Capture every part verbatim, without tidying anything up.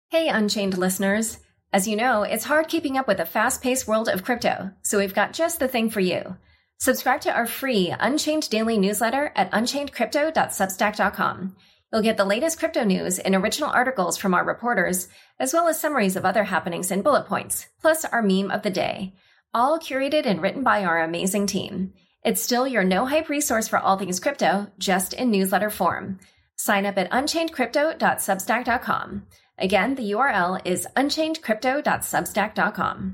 Hey, Unchained listeners. As you know, it's hard keeping up with the fast-paced world of crypto, so we've got just the thing for you. Subscribe to our free Unchained daily newsletter at unchained crypto dot substack dot com. You'll get the latest crypto news and original articles from our reporters, as well as summaries of other happenings and bullet points, plus our meme of the day, all curated and written by our amazing team. It's still your no-hype resource for all things crypto, just in newsletter form. Sign up at unchained crypto dot substack dot com. Again, the U R L is unchained crypto dot substack dot com.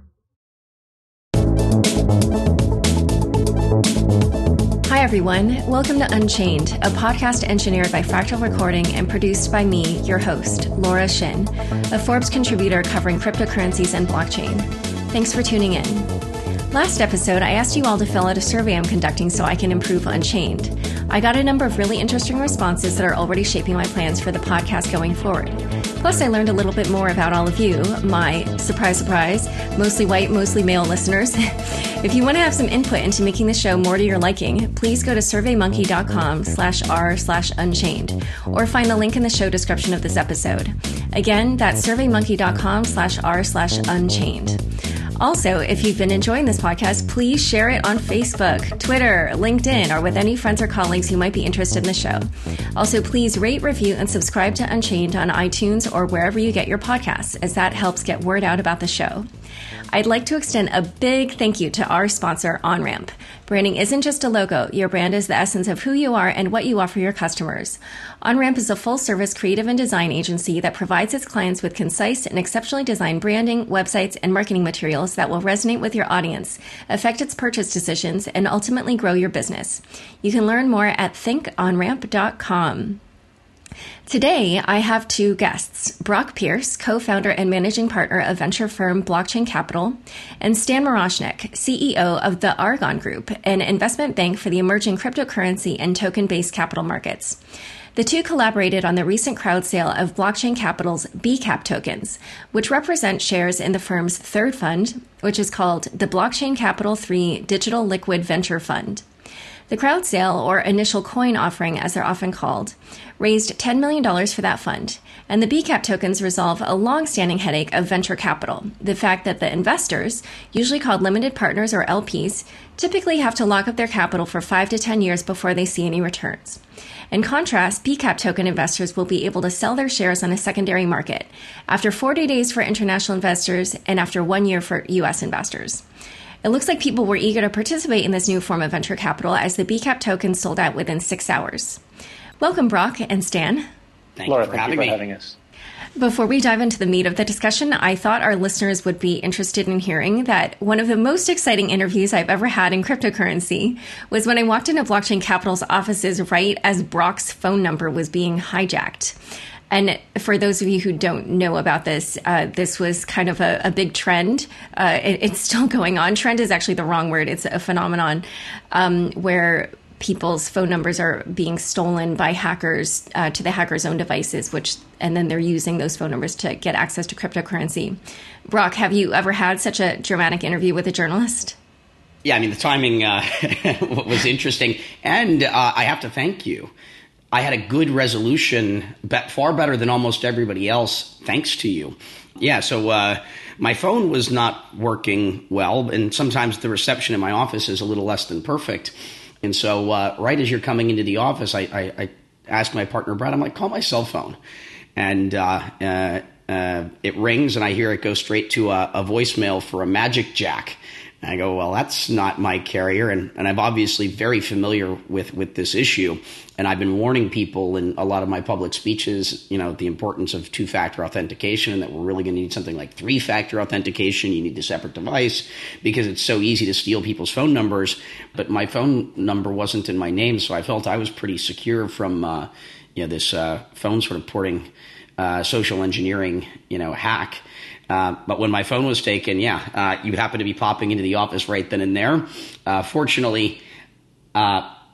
Hi, everyone. Welcome to Unchained, a podcast engineered by Fractal Recording and produced by me, your host, Laura Shin, a Forbes contributor covering cryptocurrencies and blockchain. Thanks for tuning in. Last episode, I asked you all to fill out a survey I'm conducting so I can improve Unchained. I got a number of really interesting responses that are already shaping my plans for the podcast going forward. Plus, I learned a little bit more about all of you, my, surprise, surprise, mostly white, mostly male listeners. If you want to have some input into making the show more to your liking, please go to surveymonkey dot com slash r slash unchained, or find the link in the show description of this episode. Again, that's surveymonkey dot com slash r slash unchained. Also, if you've been enjoying this podcast, please share it on Facebook, Twitter, LinkedIn, or with any friends or colleagues who might be interested in the show. Also, please rate, review, and subscribe to Unchained on iTunes or wherever you get your podcasts, as that helps get word out about the show. I'd like to extend a big thank you to our sponsor, OnRamp. Branding isn't just a logo. Your brand is the essence of who you are and what you offer your customers. OnRamp is a full-service creative and design agency that provides its clients with concise and exceptionally designed branding, websites, and marketing materials that will resonate with your audience, affect its purchase decisions, and ultimately grow your business. You can learn more at think on ramp dot com. Today, I have two guests, Brock Pierce, co-founder and managing partner of venture firm Blockchain Capital, and Stan Miroshnik, C E O of the Argon Group, an investment bank for the emerging cryptocurrency and token-based capital markets. The two collaborated on the recent crowd sale of Blockchain Capital's B CAP tokens, which represent shares in the firm's third fund, which is called the Blockchain Capital three Digital Liquid Venture Fund. The crowd sale, or initial coin offering as they're often called, raised ten million dollars for that fund, and the B CAP tokens resolve a long-standing headache of venture capital, the fact that the investors, usually called limited partners or L Ps, typically have to lock up their capital for five to ten years before they see any returns. In contrast, B CAP token investors will be able to sell their shares on a secondary market after forty days for international investors and after one year for U S investors. It looks like people were eager to participate in this new form of venture capital as the B CAP tokens sold out within six hours. Welcome, Brock and Stan. Thank Laura, you for, thank having, you for me. having us. Before we dive into the meat of the discussion, I thought our listeners would be interested in hearing that one of the most exciting interviews I've ever had in cryptocurrency was when I walked into Blockchain Capital's offices right as Brock's phone number was being hijacked. And for those of you who don't know about this, uh, this was kind of a, a big trend. Uh, it, it's still going on. Trend is actually the wrong word. It's a phenomenon um, where people's phone numbers are being stolen by hackers uh, to the hackers' own devices, which and then they're using those phone numbers to get access to cryptocurrency. Brock, have you ever had such a dramatic interview with a journalist? Yeah, I mean, the timing uh, was interesting. And uh, I have to thank you. I had a good resolution, but far better than almost everybody else, thanks to you. Yeah, so uh, my phone was not working well, and sometimes the reception in my office is a little less than perfect. And so uh, right as you're coming into the office, I, I, I asked my partner, Brad, I'm like, call my cell phone. And uh, uh, uh, it rings, and I hear it go straight to a, a voicemail for a Magic Jack. And I go, well, that's not my carrier. And, and I'm obviously very familiar with, with this issue. And I've been warning people in a lot of my public speeches, you know, the importance of two-factor authentication, and that we're really going to need something like three-factor authentication. You need a separate device because it's so easy to steal people's phone numbers. But my phone number wasn't in my name, so I felt I was pretty secure from, uh, you know, this uh, phone sort of porting uh, social engineering, you know, hack. Uh, but when my phone was taken, yeah, uh, you happened to be popping into the office right then and there. Uh, fortunately, uh,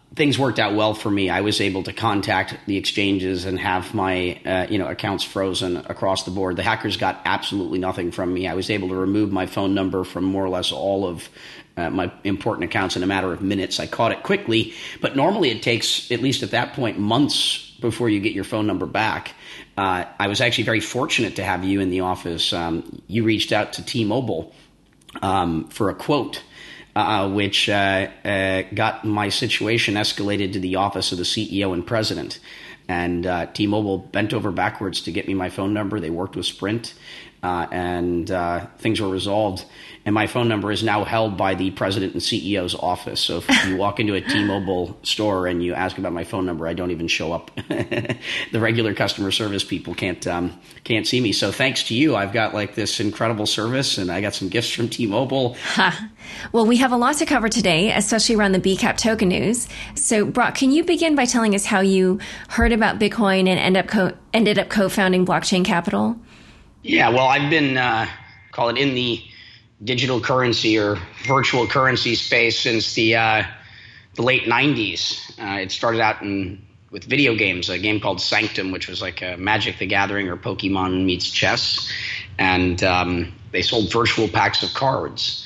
things worked out well for me. I was able to contact the exchanges and have my uh, you know accounts frozen across the board. The hackers got absolutely nothing from me. I was able to remove my phone number from more or less all of uh, my important accounts in a matter of minutes. I caught it quickly, but normally it takes, at least at that point, months before you get your phone number back. Uh, I was actually very fortunate to have you in the office. Um, you reached out to T-Mobile um, for a quote, uh, which uh, uh, got my situation escalated to the office of the C E O and president. And uh, T-Mobile bent over backwards to get me my phone number. They worked with Sprint, uh, and uh, things were resolved. And my phone number is now held by the president and C E O's office. So if you walk into a T-Mobile store and you ask about my phone number, I don't even show up. The regular customer service people can't um, can't see me. So thanks to you, I've got like this incredible service, and I got some gifts from T-Mobile. Huh. Well, we have a lot to cover today, especially around the B CAP token news. So, Brock, can you begin by telling us how you heard about Bitcoin and end up co- ended up co-founding Blockchain Capital? Yeah, well, I've been, uh, call it in the digital currency or virtual currency space since the uh, the late nineties. Uh, it started out in with video games, a game called Sanctum, which was like a Magic the Gathering or Pokemon meets chess. And um, they sold virtual packs of cards.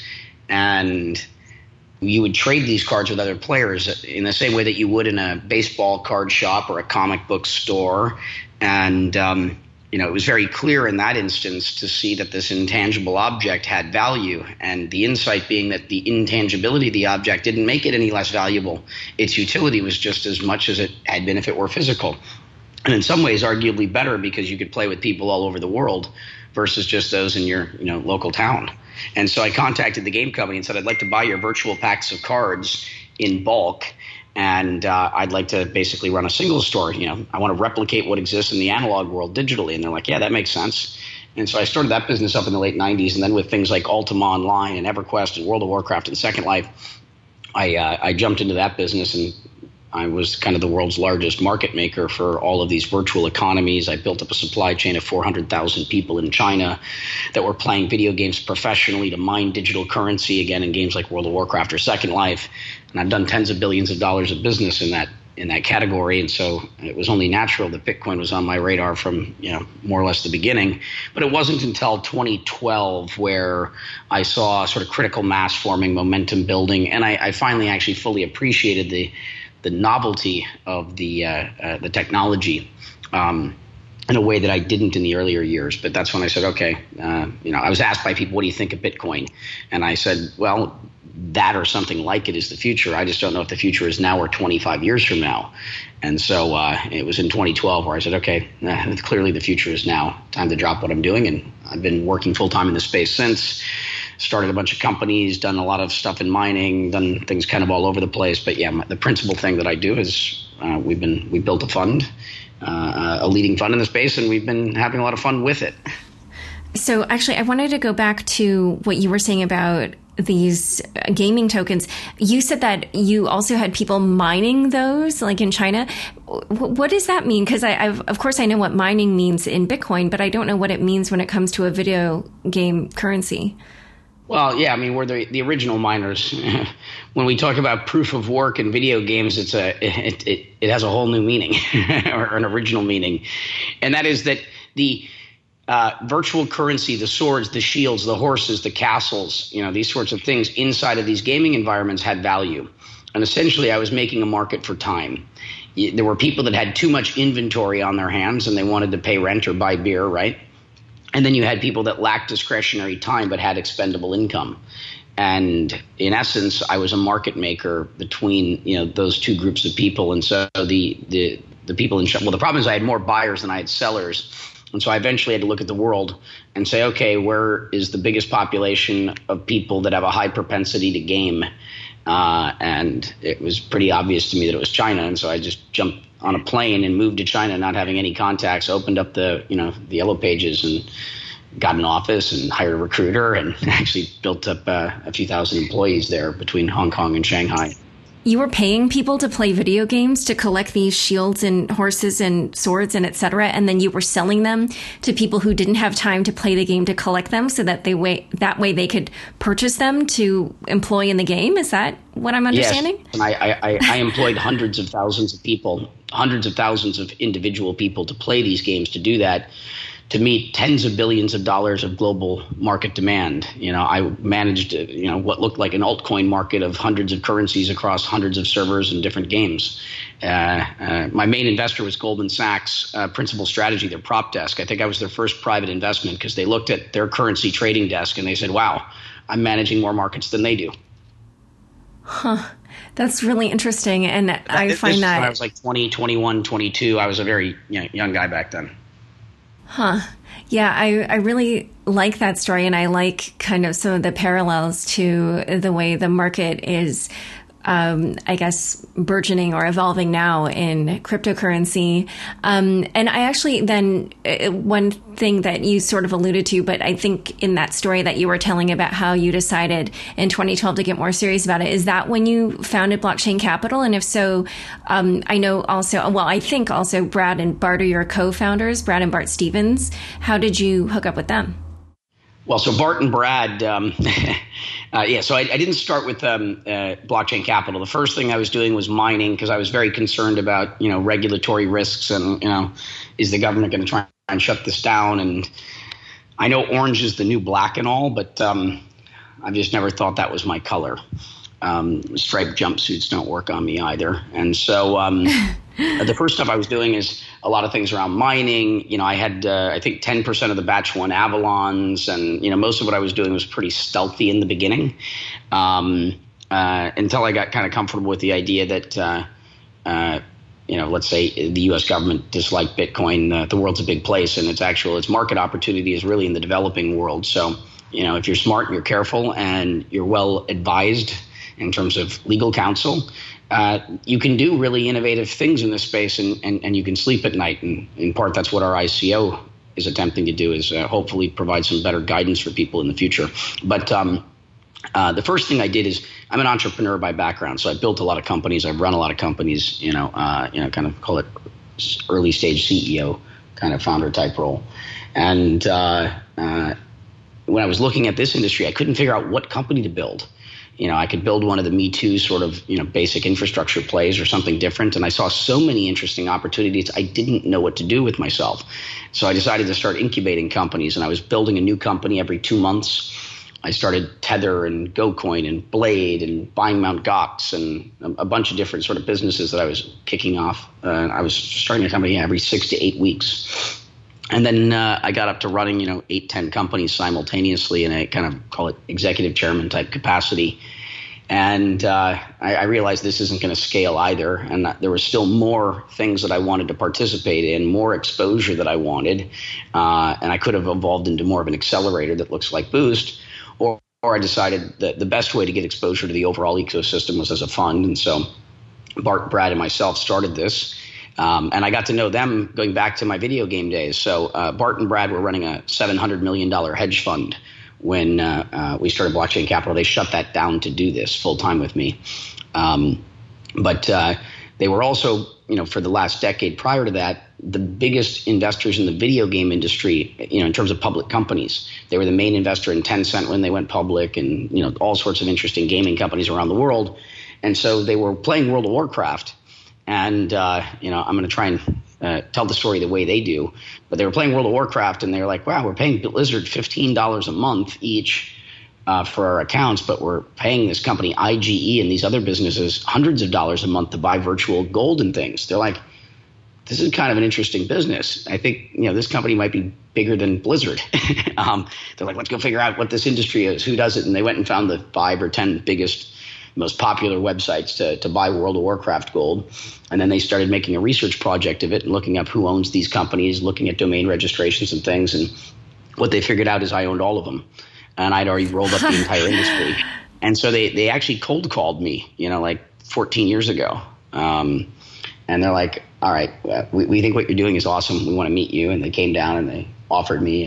And you would trade these cards with other players in the same way that you would in a baseball card shop or a comic book store. And um, you know, it was very clear in that instance to see that this intangible object had value, and the insight being that the intangibility of the object didn't make it any less valuable. Its utility was just as much as it had been if it were physical. And in some ways, arguably better, because you could play with people all over the world versus just those in your, you know, local town. And so I contacted the game company and said, I'd like to buy your virtual packs of cards in bulk. And uh, I'd like to basically run a single store. You know, I want to replicate what exists in the analog world digitally. And they're like, yeah, that makes sense. And so I started that business up in the late nineties. And then with things like Ultima Online and EverQuest and World of Warcraft and Second Life, I, uh, I jumped into that business, and I was kind of the world's largest market maker for all of these virtual economies. I built up a supply chain of four hundred thousand people in China that were playing video games professionally to mine digital currency, again, in games like World of Warcraft or Second Life. And I've done tens of billions of dollars of business in that in that category. And so it was only natural that Bitcoin was on my radar from, you know, more or less the beginning. But it wasn't until twenty twelve where I saw sort of critical mass forming, momentum building, and I, I finally actually fully appreciated the the novelty of the uh, uh, the technology um, in a way that I didn't in the earlier years. But that's when I said, okay, uh, you know, I was asked by people, what do you think of Bitcoin? And I said, well, that or something like it is the future. I just don't know if the future is now or twenty-five years from now. And so uh, it was in twenty twelve where I said, okay, uh, clearly the future is now. Time to drop what I'm doing. And I've been working full time in this space since. Started a bunch of companies, done a lot of stuff in mining, done things kind of all over the place. But yeah, my, the principal thing that I do is uh, we've been we built a fund, uh, a leading fund in the space, and we've been having a lot of fun with it. So actually, I wanted to go back to what you were saying about these gaming tokens. You said that you also had people mining those, like in China. What does that mean? Because I, I've, of course, I know what mining means in Bitcoin, but I don't know what it means when it comes to a video game currency. Well, yeah, I mean, we're the, the original miners. When we talk about proof of work in video games, it's a it, it, it has a whole new meaning or an original meaning. And that is that the uh, virtual currency, the swords, the shields, the horses, the castles, you know, these sorts of things inside of these gaming environments had value. And essentially, I was making a market for time. There were people that had too much inventory on their hands and they wanted to pay rent or buy beer, right? And then you had people that lacked discretionary time but had expendable income. And in essence, I was a market maker between, you know, those two groups of people. And so the the the people in – well, the problem is I had more buyers than I had sellers. And so I eventually had to look at the world and say, okay, where is the biggest population of people that have a high propensity to game? Uh, and it was pretty obvious to me that it was China. And so I just jumped on a plane and moved to China, not having any contacts, opened up the, you know, the Yellow Pages and got an office and hired a recruiter and actually built up uh, a few thousand employees there between Hong Kong and Shanghai. you were paying people to play video games to collect these shields and horses and swords and et cetera, and then you were selling them to people who didn't have time to play the game to collect them, so that they way that way they could purchase them to employ in the game. Is that what I'm understanding? Yes, and I, I, I employed hundreds of thousands of people, hundreds of thousands of individual people to play these games, to do that, to meet tens of billions of dollars of global market demand. You know, I managed, you know, what looked like an altcoin market of hundreds of currencies across hundreds of servers and different games. Uh, uh, my main investor was Goldman Sachs uh, Principal Strategy, their prop desk. I think I was their first private investment because they looked at their currency trading desk and they said, wow, I'm managing more markets than they do. Huh. That's really interesting. And that, I this find that when I was like twenty, twenty-one, twenty-two. I was a very young, young guy back then. Huh. Yeah, I, I really like that story, and I like kind of some of the parallels to the way the market is, um, I guess, burgeoning or evolving now in cryptocurrency. Um, and I actually then, uh, one thing that you sort of alluded to, but I think in that story that you were telling about how you decided in twenty twelve to get more serious about it, is that when you founded Blockchain Capital? And if so, um, I know also, well, I think also Brad and Bart are your co-founders, Brad and Bart Stevens. How did you hook up with them? Well, so Bart and Brad, um, uh, yeah, so I, I didn't start with um, uh, Blockchain Capital. The first thing I was doing was mining because I was very concerned about, you know, regulatory risks and, you know, is the government going to try and shut this down? And I know orange is the new black and all, but um, I've just never thought that was my color. Um, striped jumpsuits don't work on me either. And so um, the first stuff I was doing is a lot of things around mining. You know, I had, uh, I think, ten percent of the batch one Avalons. And, you know, most of what I was doing was pretty stealthy in the beginning um, uh, until I got kind of comfortable with the idea that, uh, uh, you know, let's say the U S government disliked Bitcoin. Uh, the world's a big place, and its actual its market opportunity is really in the developing world. So, you know, if you're smart and you're careful and you're well advised in terms of legal counsel, uh, you can do really innovative things in this space, and, and, and you can sleep at night. And in part, that's what our I C O is attempting to do, is uh, hopefully provide some better guidance for people in the future. But um, uh, the first thing I did is, I'm an entrepreneur by background, so I built a lot of companies. I've run a lot of companies, you know, uh, you know, kind of call it early stage C E O kind of founder type role. And uh, uh, when I was looking at this industry, I couldn't figure out what company to build. You know, I could build one of the Me Too sort of, you know, basic infrastructure plays or something different. And I saw so many interesting opportunities. I didn't know what to do with myself. So I decided to start incubating companies, and I was building a new company every two months. I started Tether and GoCoin and Blade and buying Mt. Gox and a, a bunch of different sort of businesses that I was kicking off. Uh, I was starting a company every six to eight weeks. And then uh, I got up to running, you know, eight, ten companies simultaneously in a kind of, call it executive chairman type capacity. And uh, I, I realized this isn't going to scale either. And that there were still more things that I wanted to participate in, more exposure that I wanted. Uh, and I could have evolved into more of an accelerator that looks like Boost. Or, or I decided that the best way to get exposure to the overall ecosystem was as a fund. And so Bart, Brad, and myself started this. Um, and I got to know them going back to my video game days. So uh, Bart and Brad were running a seven hundred million dollars hedge fund when uh, uh, we started Blockchain Capital. They shut that down to do this full time with me. Um, but uh, they were also, you know, for the last decade prior to that, the biggest investors in the video game industry, you know, in terms of public companies. They were the main investor in Tencent when they went public, and, you know, all sorts of interesting gaming companies around the world. And so they were playing World of Warcraft. And, uh, you know, I'm going to try and uh, tell the story the way they do. But they were playing World of Warcraft, and they were like, wow, we're paying Blizzard fifteen dollars a month each uh, for our accounts, but we're paying this company I G E and these other businesses hundreds of dollars a month to buy virtual gold and things. They're like, this is kind of an interesting business. I think, you know, this company might be bigger than Blizzard. um, they're like, let's go figure out what this industry is, who does it. And they went and found the five or ten biggest, most popular websites to, to buy World of Warcraft gold. And then they started making a research project of it and looking up who owns these companies, looking at domain registrations and things. And what they figured out is I owned all of them. And I'd already rolled up the entire industry. And so they, they actually cold called me, you know, like fourteen years ago. Um, and they're like, all right, we, we think what you're doing is awesome. We want to meet you. And they came down and they offered me, you know,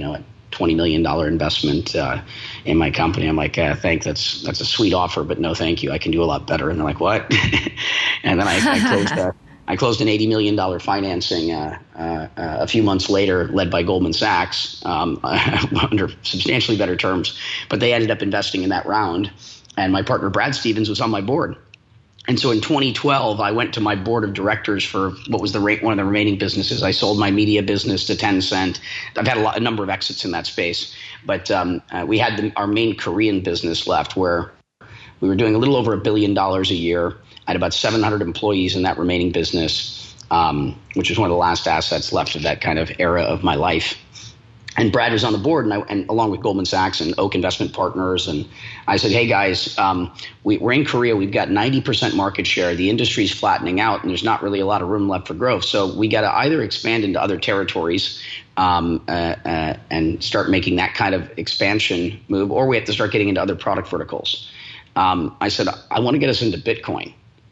twenty million dollars investment uh, in my company. I'm like, uh, thank, that's that's a sweet offer, but no, thank you. I can do a lot better. And they're like, what? And then I, I closed uh, I closed an eighty million dollars financing uh, uh, uh, a few months later, led by Goldman Sachs, um, under substantially better terms. But they ended up investing in that round. And my partner, Brad Stevens, was on my board. And so in twenty twelve, I went to my board of directors for what was the rate, one of the remaining businesses. I sold my media business to Tencent. I've had a, lot, a number of exits in that space. But um, uh, we had the, our main Korean business left, where we were doing a little over a billion dollars a year. I had about seven hundred employees in that remaining business, um, which was one of the last assets left of that kind of era of my life. And Brad was on the board, and, I, and along with Goldman Sachs and Oak Investment Partners. And I said, hey, guys, um, we, we're in Korea. We've got ninety percent market share. The industry's flattening out, and there's not really a lot of room left for growth. So we got to either expand into other territories um, uh, uh, and start making that kind of expansion move, or we have to start getting into other product verticals. Um, I said, I want to get us into Bitcoin.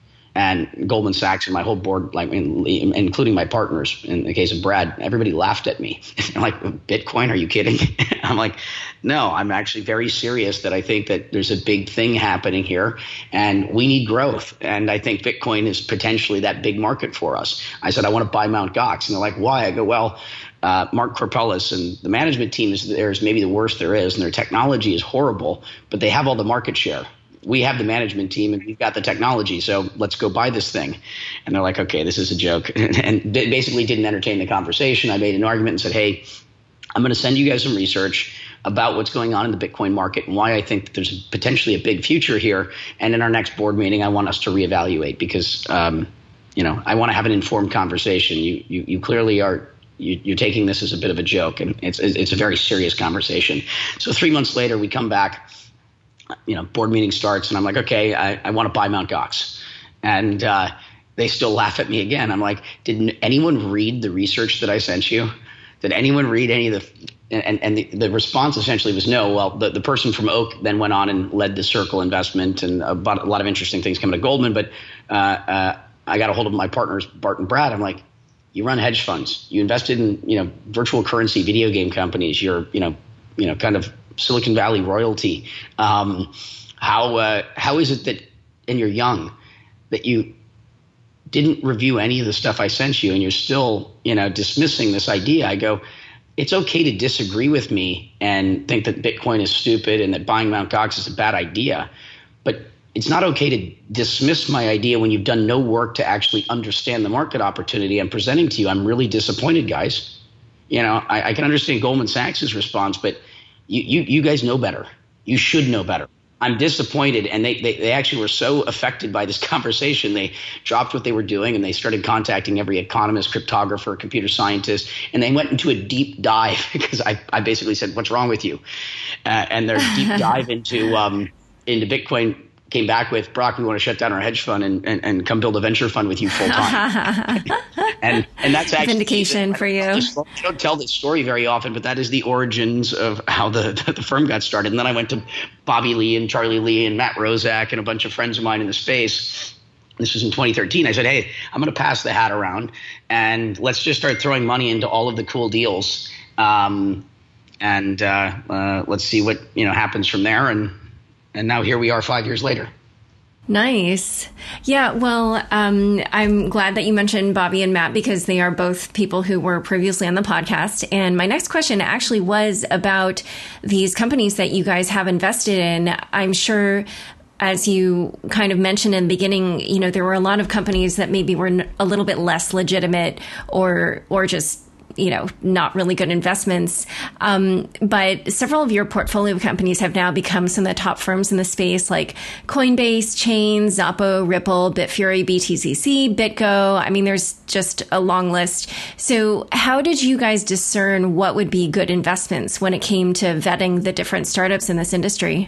And Goldman Sachs and my whole board, like including my partners, in the case of Brad, everybody laughed at me. They're like, Bitcoin, are you kidding? I'm like, no, I'm actually very serious that I think that there's a big thing happening here and we need growth. And I think Bitcoin is potentially that big market for us. I said, I want to buy Mount Gox. And they're like, why? I go, well, uh, Mark Corpelis and the management team is there is maybe the worst there is, and their technology is horrible, but they have all the market share. We have the management team and we've got the technology, so let's go buy this thing. And they're like, okay, this is a joke. And basically didn't entertain the conversation. I made an argument and said, hey, I'm going to send you guys some research about what's going on in the Bitcoin market and why I think that there's potentially a big future here. And in our next board meeting, I want us to reevaluate because, um, you know, I want to have an informed conversation. You, you, you clearly are you, you're taking this as a bit of a joke, and it's it's a very serious conversation. So three months later, we come back. You know, board meeting starts and I'm like, okay, I, I want to buy Mount Gox. And uh, they still laugh at me again. I'm like, did anyone read the research that I sent you? Did anyone read any of the – and, and the, the response essentially was no. Well, the, the person from Oak then went on and led the Circle investment and about a lot of interesting things coming to Goldman. But uh, uh, I got a hold of my partners, Bart and Brad. I'm like, you run hedge funds. You invested in, you know, virtual currency video game companies. You're, you know, you know, kind of – Silicon Valley royalty. Um, how uh, how is it that, and you're young, that you didn't review any of the stuff I sent you, and you're still, you know, dismissing this idea? I go, it's okay to disagree with me and think that Bitcoin is stupid and that buying Mount Gox is a bad idea, but it's not okay to dismiss my idea when you've done no work to actually understand the market opportunity I'm presenting to you. I'm really disappointed, guys. You know, I, I can understand Goldman Sachs' response, but You, you you guys know better. You should know better. I'm disappointed. And they, they, they actually were so affected by this conversation. They dropped what they were doing and they started contacting every economist, cryptographer, computer scientist. And they went into a deep dive because I, I basically said, what's wrong with you? Uh, and their deep dive into um, into Bitcoin came back with, Brock, we want to shut down our hedge fund and, and, and come build a venture fund with you full time. and and that's actually vindication the, for you. I don't tell this story very often, but that is the origins of how the, the firm got started. And then I went to Bobby Lee and Charlie Lee and Matt Rozak and a bunch of friends of mine in the space. This was in twenty thirteen. I said, hey, I'm going to pass the hat around and let's just start throwing money into all of the cool deals. Um, and uh, uh, let's see what, you know, happens from there. And And now here we are five years later. Nice. Yeah, well, um, I'm glad that you mentioned Bobby and Matt because they are both people who were previously on the podcast. And my next question actually was about these companies that you guys have invested in. I'm sure, as you kind of mentioned in the beginning, you know, there were a lot of companies that maybe were a little bit less legitimate or or just you know, not really good investments. Um, but several of your portfolio companies have now become some of the top firms in the space, like Coinbase, Chain, Xapo, Ripple, Bitfury, B T C C, BitGo. I mean, there's just a long list. So how did you guys discern what would be good investments when it came to vetting the different startups in this industry?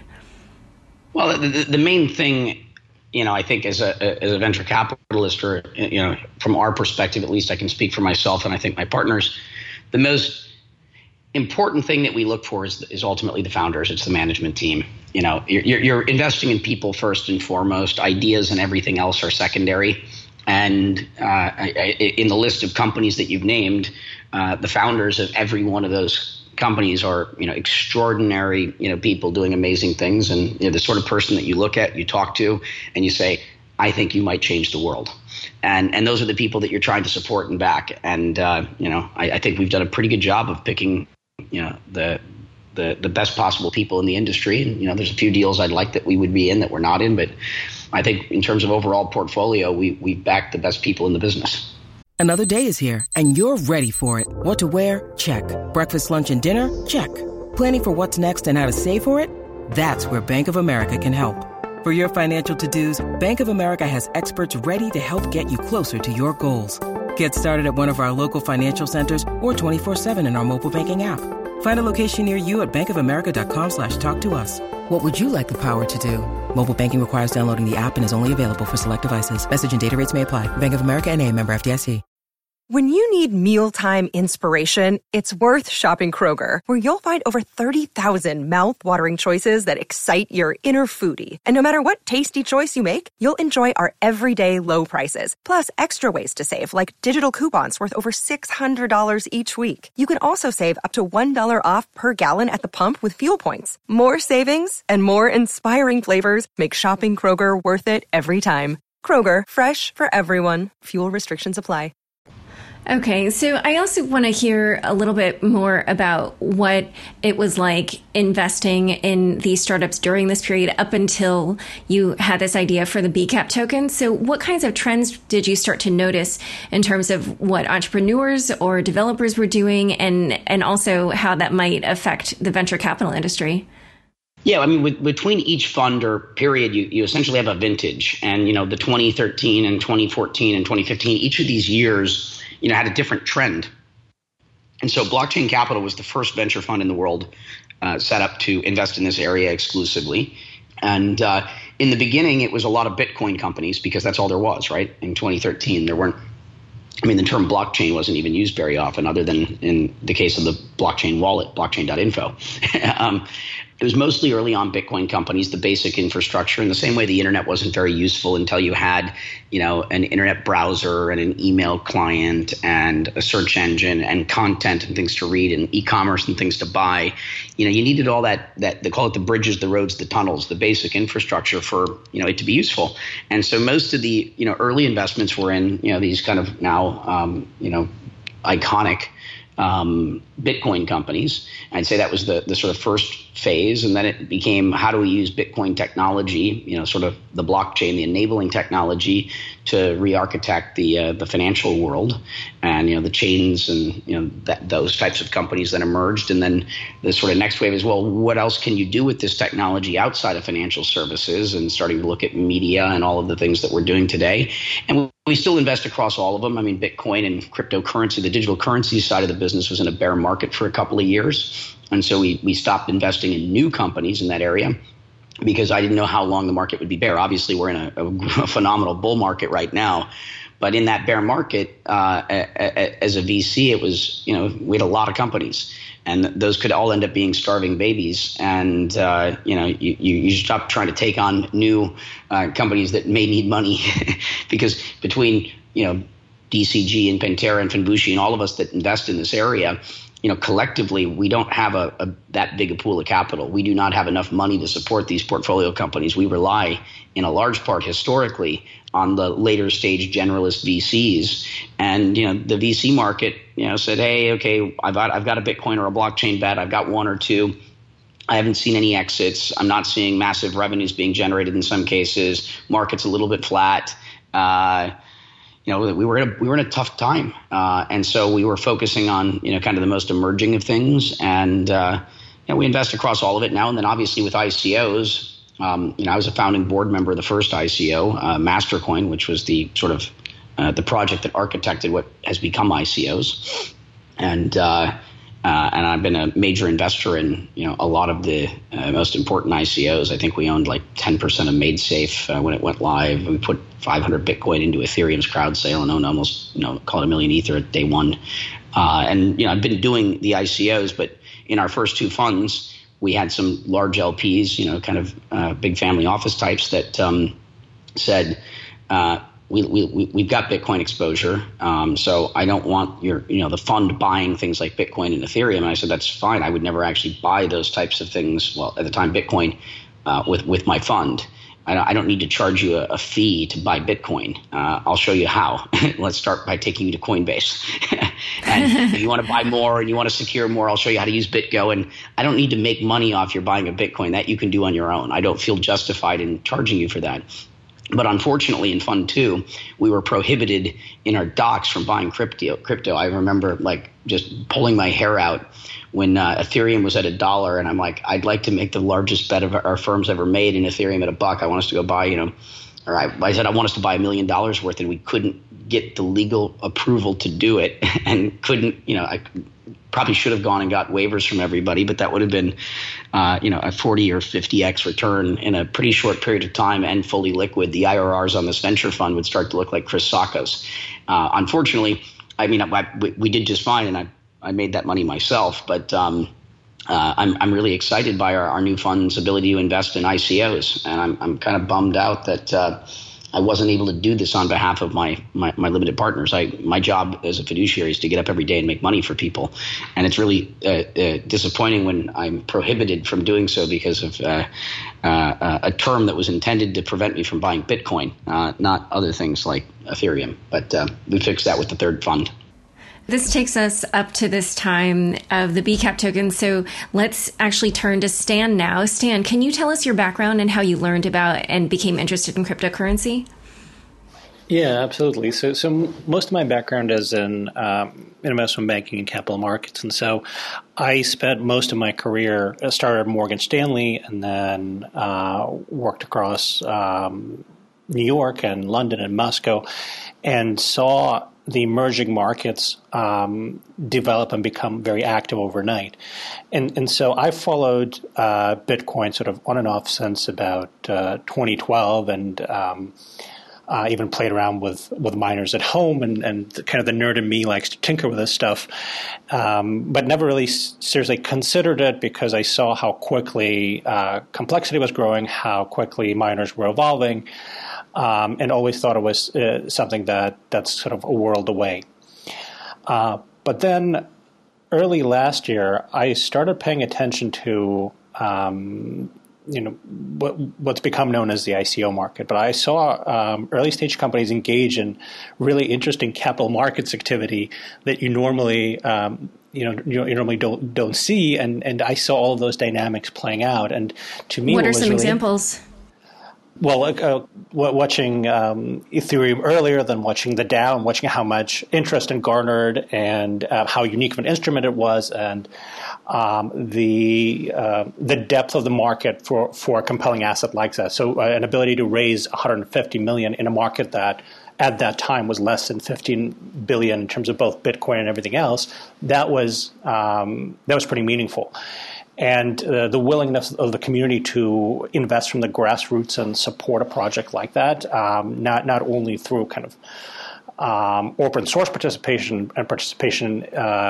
Well, the, the main thing, you know, I think as a as a venture capitalist, or, you know, from our perspective, at least I can speak for myself and I think my partners, the most important thing that we look for is is ultimately the founders. It's the management team. You know, you're, you're investing in people first and foremost. Ideas and everything else are secondary. And uh, in the list of companies that you've named, uh, the founders of every one of those companies are, you know, extraordinary, you know, people doing amazing things. And you know, the sort of person that you look at, you talk to, and you say, I think you might change the world. And and those are the people that you're trying to support and back. And, uh, you know, I, I think we've done a pretty good job of picking, you know, the, the the best possible people in the industry. And, you know, there's a few deals I'd like that we would be in that we're not in. But I think in terms of overall portfolio, we we've backed the best people in the business. Another day is here, and you're ready for it. What to wear? Check. Breakfast, lunch, and dinner? Check. Planning for what's next and how to save for it? That's where Bank of America can help. For your financial to-dos, Bank of America has experts ready to help get you closer to your goals. Get started at one of our local financial centers or twenty-four seven in our mobile banking app. Find a location near you at bankofamerica.com slash talk to us. What would you like the power to do? Mobile banking requires downloading the app and is only available for select devices. Message and data rates may apply. Bank of America N A, member F D I C. When you need mealtime inspiration, it's worth shopping Kroger, where you'll find over thirty thousand mouth-watering choices that excite your inner foodie. And no matter what tasty choice you make, you'll enjoy our everyday low prices, plus extra ways to save, like digital coupons worth over six hundred dollars each week. You can also save up to one dollar off per gallon at the pump with fuel points. More savings and more inspiring flavors make shopping Kroger worth it every time. Kroger, fresh for everyone. Fuel restrictions apply. Okay, so I also want to hear a little bit more about what it was like investing in these startups during this period up until you had this idea for the B CAP token. So what kinds of trends did you start to notice in terms of what entrepreneurs or developers were doing, and, and also how that might affect the venture capital industry? Yeah, I mean, with, between each fund or period, you, you essentially have a vintage. And, you know, the twenty thirteen and twenty fourteen and twenty fifteen, each of these years, you know, had a different trend. And so Blockchain Capital was the first venture fund in the world uh, set up to invest in this area exclusively. And uh, in the beginning, it was a lot of Bitcoin companies because that's all there was, right? In twenty thirteen, there weren't, I mean, the term blockchain wasn't even used very often other than in the case of the blockchain wallet, blockchain dot info. um, It was mostly early on Bitcoin companies, the basic infrastructure, in the same way the internet wasn't very useful until you had, you know, an internet browser and an email client and a search engine and content and things to read and e-commerce and things to buy. You know, you needed all that, that they call it the bridges, the roads, the tunnels, the basic infrastructure for, you know, it to be useful. And so most of the, you know, early investments were in, you know, these kind of now, um, you know, iconic Um, Bitcoin companies. I'd say that was the, the sort of first phase. And then it became, how do we use Bitcoin technology, you know, sort of the blockchain, the enabling technology to re-architect the uh, the financial world, and, you know, the chains and, you know, that, those types of companies that emerged. And then the sort of next wave is, well, what else can you do with this technology outside of financial services, and starting to look at media and all of the things that we're doing today. And we still invest across all of them. I mean, Bitcoin and cryptocurrency, the digital currency side of the business was in a bear market for a couple of years. And so we, we stopped investing in new companies in that area because I didn't know how long the market would be bear. Obviously, we're in a, a, a phenomenal bull market right now. But in that bear market, uh, a, a, as a V C, it was, you know, we had a lot of companies. And those could all end up being starving babies. And, uh, you know, you, you, you stop trying to take on new uh, companies that may need money because between, you know, D C G and Pantera and Finbushi and all of us that invest in this area, you know, collectively, we don't have a, a that big a pool of capital. We do not have enough money to support these portfolio companies. We rely in a large part historically on the later stage generalist V Cs. And, you know, the V C market, you know, said, hey, okay, I've got, I've got a Bitcoin or a blockchain bet. I've got one or two. I haven't seen any exits. I'm not seeing massive revenues being generated in some cases. Market's a little bit flat. Uh, you know, we were in a, we were in a tough time. Uh, and so we were focusing on, you know, kind of the most emerging of things. And, uh, you know, we invest across all of it now. And then obviously with I C Os, Um, you know, I was a founding board member of the first I C O, uh, Mastercoin, which was the sort of uh, the project that architected what has become I C Os, and uh, uh, and I've been a major investor in, you know, a lot of the uh, most important I C Os. I think we owned like ten percent of MadeSafe uh, when it went live. We put five hundred Bitcoin into Ethereum's crowd sale and owned almost, you know, call it a million Ether at day one. Uh, and you know, I've been doing the I C Os, but in our first two funds, we had some large L Ps, you know, kind of uh, big family office types that um, said, uh, we, we, we've got Bitcoin exposure. Um, so I don't want your, you know, the fund buying things like Bitcoin and Ethereum. And I said, that's fine. I would never actually buy those types of things. Well, at the time, Bitcoin uh, with, with my fund. I don't need to charge you a, a fee to buy Bitcoin. Uh, I'll show you how. Let's start by taking you to Coinbase. And if you want to buy more and you want to secure more, I'll show you how to use BitGo. And I don't need to make money off your buying a Bitcoin. That you can do on your own. I don't feel justified in charging you for that. But unfortunately, in Fund two, we were prohibited in our docs from buying crypto. Crypto. I remember like just pulling my hair out when uh, Ethereum was at a dollar, and I'm like, I'd like to make the largest bet of our firm's ever made in Ethereum at a buck. I want us to go buy, you know, or I, I said I want us to buy a million dollars worth, and we couldn't get the legal approval to do it, and couldn't, you know, I probably should have gone and got waivers from everybody, but that would have been, uh, you know, a forty or fifty x return in a pretty short period of time and fully liquid. The I R Rs on this venture fund would start to look like Chris Sacco's. Uh, unfortunately, I mean, I, we, we did just fine, and I. I made that money myself, but um, uh, I'm I'm really excited by our, our new fund's ability to invest in I C Os, and I'm I'm kind of bummed out that uh, I wasn't able to do this on behalf of my, my my limited partners. I my job as a fiduciary is to get up every day and make money for people, and it's really uh, uh, disappointing when I'm prohibited from doing so because of uh, uh, a term that was intended to prevent me from buying Bitcoin, uh, not other things like Ethereum. But uh, we fixed that with the third fund. This takes us up to this time of the B CAP token. So let's actually turn to Stan now. Stan, can you tell us your background and how you learned about and became interested in cryptocurrency? Yeah, absolutely. So, so most of my background is in, um, in investment banking and capital markets. And so I spent most of my career, I started at Morgan Stanley and then uh, worked across um, New York and London and Moscow and saw the emerging markets um, develop and become very active overnight. And and so I followed uh, Bitcoin sort of on and off since about uh, twenty twelve and um, uh, even played around with, with miners at home. And, and the, kind of the nerd in me likes to tinker with this stuff, um, but never really seriously considered it because I saw how quickly uh, complexity was growing, how quickly miners were evolving. Um, and always thought it was uh, something that that's sort of a world away. Uh, but then early last year, I started paying attention to, um, you know, what, what's become known as the I C O market. But I saw um, early stage companies engage in really interesting capital markets activity that you normally, um, you know, you normally don't don't see. And, and I saw all of those dynamics playing out. And to me, what, what are was some really examples? Well, uh, watching um, Ethereum earlier than watching the DAO and watching how much interest it garnered and uh, how unique of an instrument it was and um, the uh, the depth of the market for, for a compelling asset like that. So uh, an ability to raise one hundred fifty million dollars in a market that at that time was less than fifteen billion dollars in terms of both Bitcoin and everything else, that was um, that was pretty meaningful. And uh, the willingness of the community to invest from the grassroots and support a project like that, um, not not only through kind of um, open source participation and participation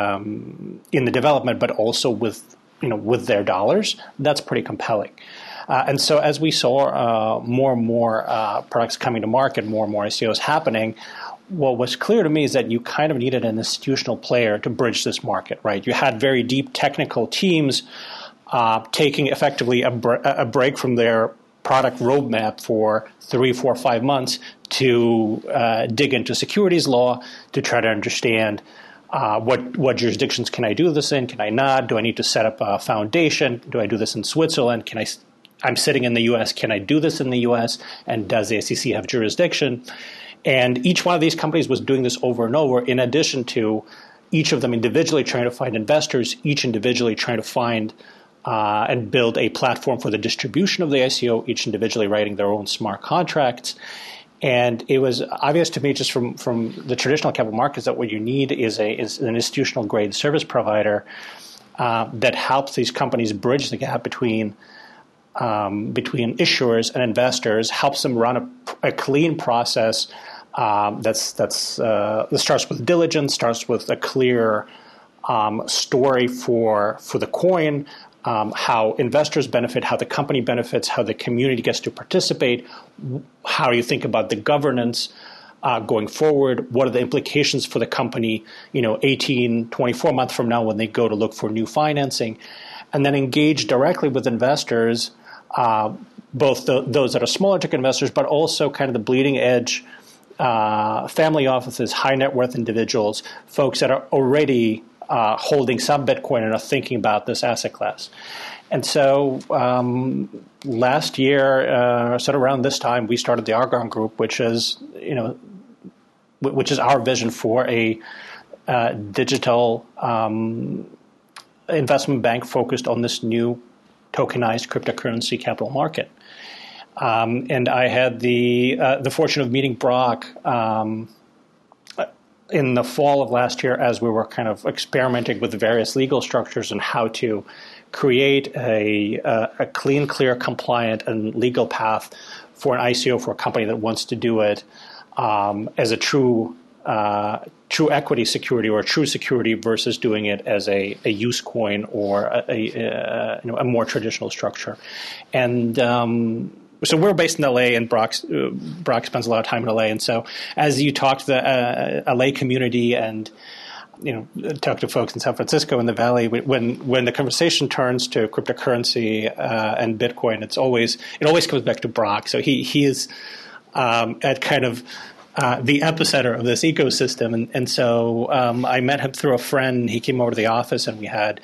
um, in the development, but also with you know with their dollars, that's pretty compelling. Uh, and so as we saw uh, more and more uh, products coming to market, more and more I C Os happening, what was clear to me is that you kind of needed an institutional player to bridge this market, right? You had very deep technical teams uh, taking effectively a, br- a break from their product roadmap for three, four, five months to uh, dig into securities law to try to understand uh, what what jurisdictions can I do this in? Can I not? Do I need to set up a foundation? Do I do this in Switzerland? Can I? I'm sitting in the U S. Can I do this in the U S? And does the S E C have jurisdiction? And each one of these companies was doing this over and over, in addition to each of them individually trying to find investors, each individually trying to find uh, and build a platform for the distribution of the I C O, each individually writing their own smart contracts. And it was obvious to me just from, from the traditional capital markets that what you need is, a, is an institutional grade service provider uh, that helps these companies bridge the gap between um, between issuers and investors, helps them run a, a clean process um, that's that's uh, that starts with diligence, starts with a clear um, story for for the coin, um, how investors benefit, how the company benefits, how the community gets to participate, how you think about the governance, uh, going forward? What are the implications for the company, you know, eighteen, twenty-four months from now when they go to look for new financing? And then engage directly with investors, uh, both the, those that are smaller ticket investors, but also kind of the bleeding edge uh, family offices, high net worth individuals, folks that are already uh, holding some Bitcoin and are thinking about this asset class. And so um, last year, uh, sort of around this time, we started the Argon Group, which is, you know, which is our vision for a uh, digital um, investment bank focused on this new tokenized cryptocurrency capital market. Um, and I had the uh, the fortune of meeting Brock um, in the fall of last year as we were kind of experimenting with various legal structures and how to create a, a, a clean, clear, compliant, and legal path for an I C O for a company that wants to do it um, as a true uh, true equity security or a true security versus doing it as a, a use coin or a, a, a, you know, a more traditional structure. And um, so we're based in L A, and Brock, uh, Brock spends a lot of time in L A. And so as you talk to the uh, L A community and you know, talk to folks in San Francisco in the Valley, when when the conversation turns to cryptocurrency uh, and Bitcoin, it's always it always comes back to Brock. So he he is um, at kind of uh, the epicenter of this ecosystem, and and so um, I met him through a friend. He came over to the office, and we had.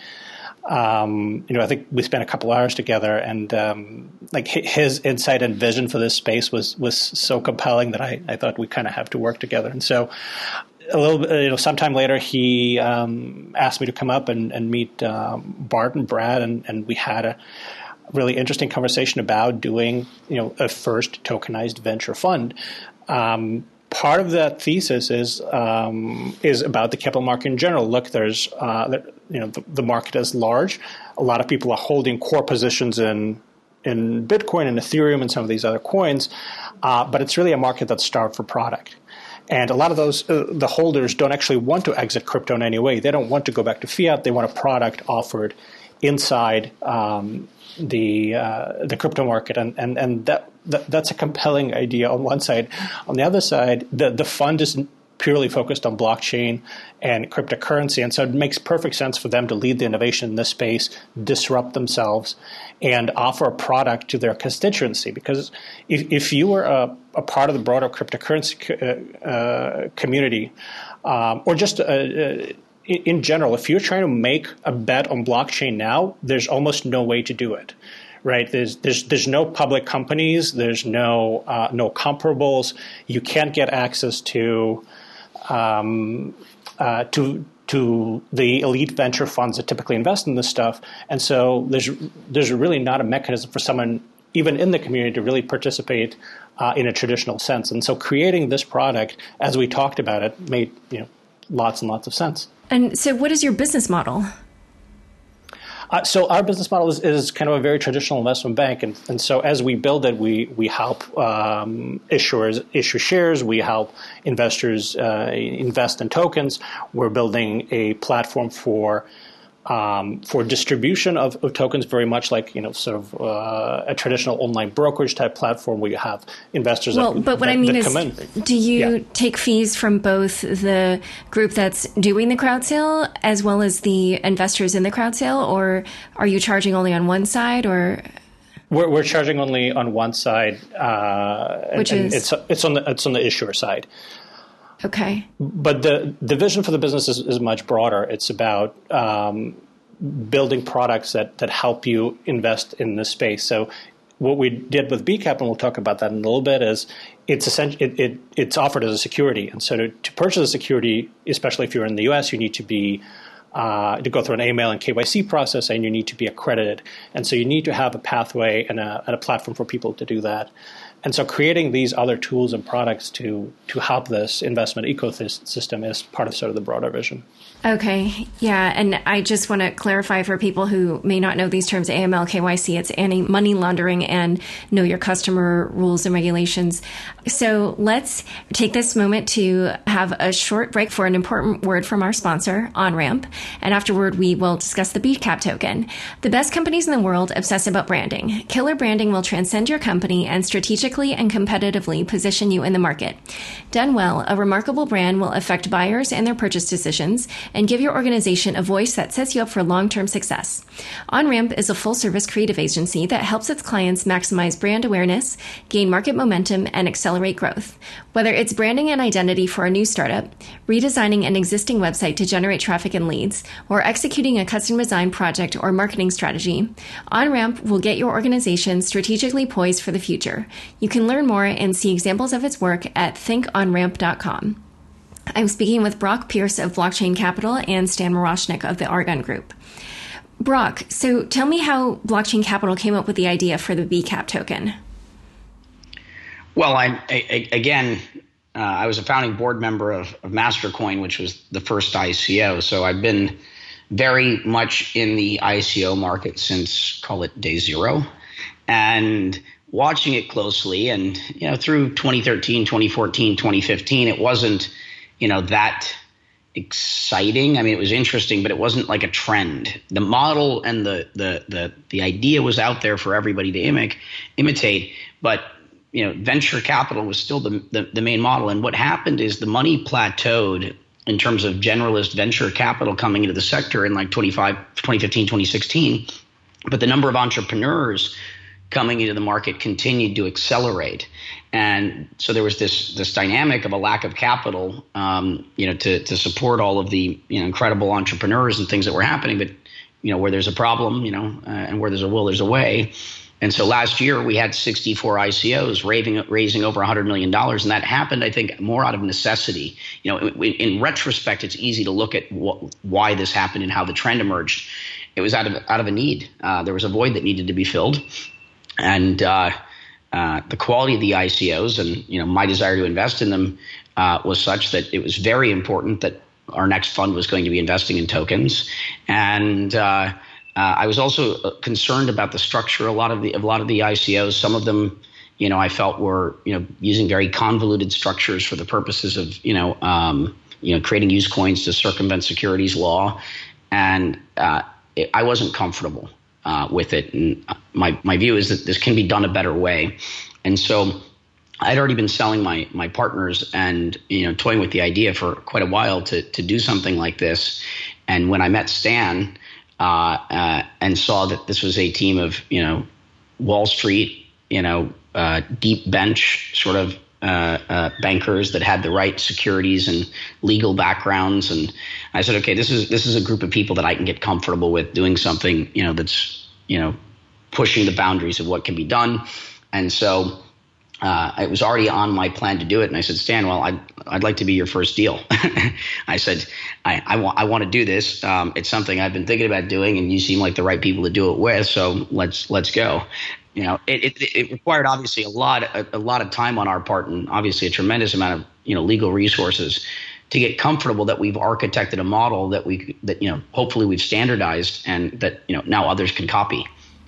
Um, you know, I think we spent a couple hours together, and um, like his insight and vision for this space was was so compelling that I, I thought we kind of have to work together. And so, a little, bit, you know, sometime later, he um, asked me to come up and, and meet um, Bart and Brad, and, and we had a really interesting conversation about doing, you know, a first tokenized venture fund. Um, Part of that thesis is um, is about the capital market in general. Look, there's uh, the, you know the, the market is large. A lot of people are holding core positions in in Bitcoin and Ethereum and some of these other coins, uh, but it's really a market that's starved for product. And a lot of those uh, the holders don't actually want to exit crypto in any way. They don't want to go back to fiat. They want a product offered inside um, the uh, the crypto market, and and and that. That, that's a compelling idea on one side. On the other side, the, the fund is purely focused on blockchain and cryptocurrency, and so it makes perfect sense for them to lead the innovation in this space, disrupt themselves, and offer a product to their constituency. Because if, if you were a, a part of the broader cryptocurrency uh, uh, community, um, or just uh, uh, in general, if you're trying to make a bet on blockchain now, there's almost no way to do it. Right, there's there's there's no public companies, there's no uh, no comparables. You can't get access to um, uh, to to the elite venture funds that typically invest in this stuff, and so there's there's really not a mechanism for someone even in the community to really participate uh, in a traditional sense. And so creating this product, as we talked about it, made you know lots and lots of sense. And so, what is your business model? Uh, so our business model is, is kind of a very traditional investment bank, and, and so as we build it, we we help um, issuers issue shares, we help investors uh, invest in tokens. We're building a platform for um, for distribution of, of tokens, very much like you know sort of uh, a traditional online brokerage type platform where you have investors. Well, that, but what that, I mean is, in. do you yeah. take fees from both the group that's doing the crowd sale as well as the investors in the crowd sale, or are you charging only on one side? Or we're, we're charging only on one side, uh, which and, is and it's it's on the it's on the issuer side. Okay. But the, the vision for the business is, is much broader. It's about um, building products that, that help you invest in this space. So what we did with B Cap, and we'll talk about that in a little bit, is it's essentially it, it, it's offered as a security. And so to, to purchase a security, especially if you're in the U S, you need to be uh, to go through an A M L and K Y C process, and you need to be accredited. And so you need to have a pathway and a, and a platform for people to do that. And so creating these other tools and products to to help this investment ecosystem is part of sort of the broader vision. Okay. Yeah. And I just want to clarify for people who may not know these terms, A M L, K Y C, it's anti-money laundering and know your customer rules and regulations. So let's take this moment to have a short break for an important word from our sponsor, OnRamp. And afterward, we will discuss the B CAP token. The best companies in the world obsess about branding. Killer branding will transcend your company and strategically and competitively position you in the market. Done well, a remarkable brand will affect buyers and their purchase decisions and give your organization a voice that sets you up for long-term success. OnRamp is a full-service creative agency that helps its clients maximize brand awareness, gain market momentum, and accelerate growth. Whether it's branding an identity for a new startup, redesigning an existing website to generate traffic and leads, or executing a custom design project or marketing strategy, OnRamp will get your organization strategically poised for the future. You can learn more and see examples of its work at think on ramp dot com. I'm speaking with Brock Pierce of Blockchain Capital and Stan Moroshnik of the Argon Group. Brock, so tell me how Blockchain Capital came up with the idea for the B CAP token. Well, I, I again, uh, I was a founding board member of, of Mastercoin, which was the first I C O. So I've been very much in the I C O market since, call it day zero, and watching it closely. And, you know, through twenty thirteen, twenty fourteen, twenty fifteen, it wasn't, you know, that exciting. I mean, it was interesting, but it wasn't like a trend. The model and the the the, the idea was out there for everybody to imic, imitate, but you know, venture capital was still the, the the main model. And what happened is the money plateaued in terms of generalist venture capital coming into the sector in like twenty fifteen, twenty sixteen, but the number of entrepreneurs coming into the market continued to accelerate. And so there was this this dynamic of a lack of capital, um, you know, to to support all of the you know incredible entrepreneurs and things that were happening. But you know, where there's a problem, you know, uh, and where there's a will, there's a way. And so last year we had sixty-four I C Os raising raising over one hundred million dollars, and that happened, I think, more out of necessity. You know, in, in retrospect, it's easy to look at what, why this happened and how the trend emerged. It was out of out of a need. Uh, there was a void that needed to be filled, and uh, uh, the quality of the I C Os and you know my desire to invest in them uh, was such that it was very important that our next fund was going to be investing in tokens, and uh, Uh, I was also concerned about the structure. A lot of the a lot of the I C Os, some of them, you know, I felt were you know using very convoluted structures for the purposes of you know um, you know creating use coins to circumvent securities law, and uh, it, I wasn't comfortable uh, with it. And my my view is that this can be done a better way, and so I'd already been selling my my partners and you know toying with the idea for quite a while to to do something like this. And when I met Stan. Uh, uh, and saw that this was a team of, you know, Wall Street, you know, uh, deep bench sort of uh, uh, bankers that had the right securities and legal backgrounds. And I said, okay, this is this is a group of people that I can get comfortable with doing something, you know, that's, you know, pushing the boundaries of what can be done. And so uh, it was already on my plan to do it. And I said, Stan, well, I'd, I'd like to be your first deal. I said, I, I want I want to do this. Um, it's something I've been thinking about doing, and you seem like the right people to do it with. So let's let's go. You know, it it, it required obviously a lot a, a lot of time on our part, and obviously a tremendous amount of you know legal resources to get comfortable that we've architected a model that we that you know hopefully we've standardized and that you know now others can copy.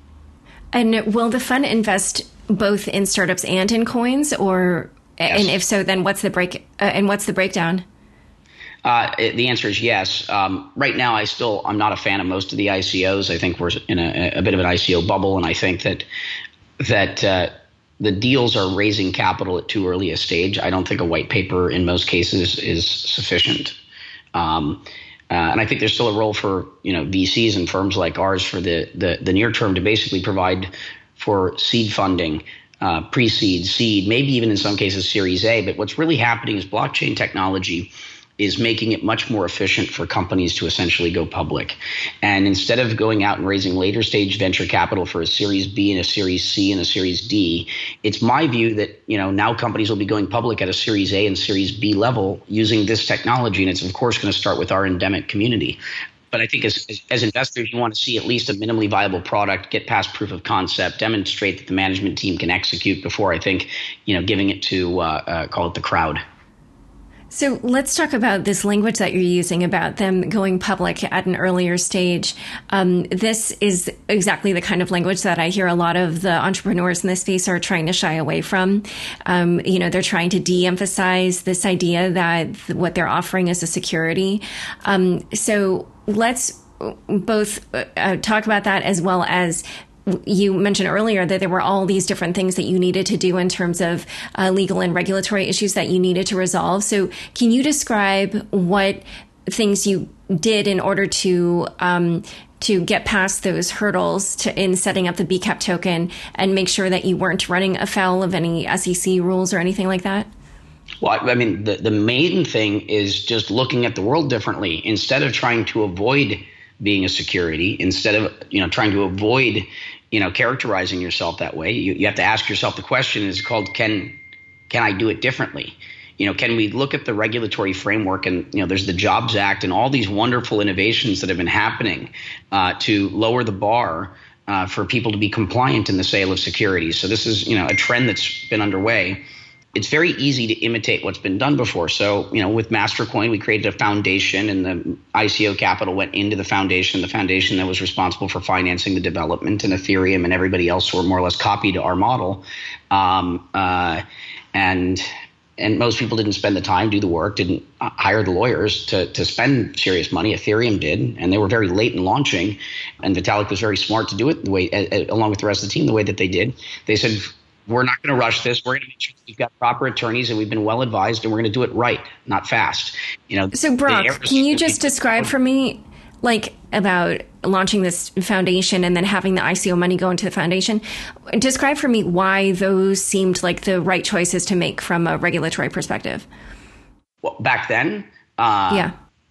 And will the fund invest both in startups and in coins, or yes. And if so, then what's the break uh, and what's the breakdown? Uh, it, the answer is yes. Um, right now, I still I'm not a fan of most of the I C Os. I think we're in a, a bit of an I C O bubble, and I think that that uh, the deals are raising capital at too early a stage. I don't think a white paper in most cases is sufficient. Um, uh, and I think there's still a role for you know V Cs and firms like ours for the the, the near term to basically provide for seed funding, uh, pre-seed, seed, maybe even in some cases Series A. But what's really happening is blockchain technology is making it much more efficient for companies to essentially go public. And instead of going out and raising later stage venture capital for a Series B and a Series C and a Series D, it's my view that, you know, now companies will be going public at a Series A and Series B level using this technology. And it's, of course, going to start with our endemic community. But I think as, as, as investors, you want to see at least a minimally viable product, get past proof of concept, demonstrate that the management team can execute before, I think, you know, giving it to, uh, uh, call it the crowd. So let's talk about this language that you're using about them going public at an earlier stage. Um, this is exactly the kind of language that I hear a lot of the entrepreneurs in this space are trying to shy away from. Um, you know, they're trying to de-emphasize this idea that what they're offering is a security. Um, so let's both uh, talk about that, as well as you mentioned earlier that there were all these different things that you needed to do in terms of uh, legal and regulatory issues that you needed to resolve. So can you describe what things you did in order to um, to get past those hurdles to, in setting up the B CAP token and make sure that you weren't running afoul of any S E C rules or anything like that? Well, I mean, the, the main thing is just looking at the world differently. Instead of trying to avoid being a security, instead of, you know, trying to avoid, you know, characterizing yourself that way, you, you have to ask yourself the question is called, can, can I do it differently? You know, can we look at the regulatory framework and, you know, there's the Jobs Act and all these wonderful innovations that have been happening uh, to lower the bar uh, for people to be compliant in the sale of securities. So this is, you know, a trend that's been underway. It's very easy to imitate what's been done before. So, you know, with Mastercoin, we created a foundation and the I C O capital went into the foundation, the foundation that was responsible for financing the development, and Ethereum and everybody else were more or less copied our model. Um, uh, and and most people didn't spend the time, do the work, didn't hire the lawyers to, to spend serious money. Ethereum did, and they were very late in launching. And Vitalik was very smart to do it the way, uh, along with the rest of the team, the way that they did. They said, we're not going to rush this. We're going to make sure we've got proper attorneys and we've been well advised, and we're going to do it right, not fast. You know. So Brock, can you just describe for me, like, about launching this foundation and then having the I C O money go into the foundation? Describe for me why those seemed like the right choices to make from a regulatory perspective. Well, back then, uh, yeah.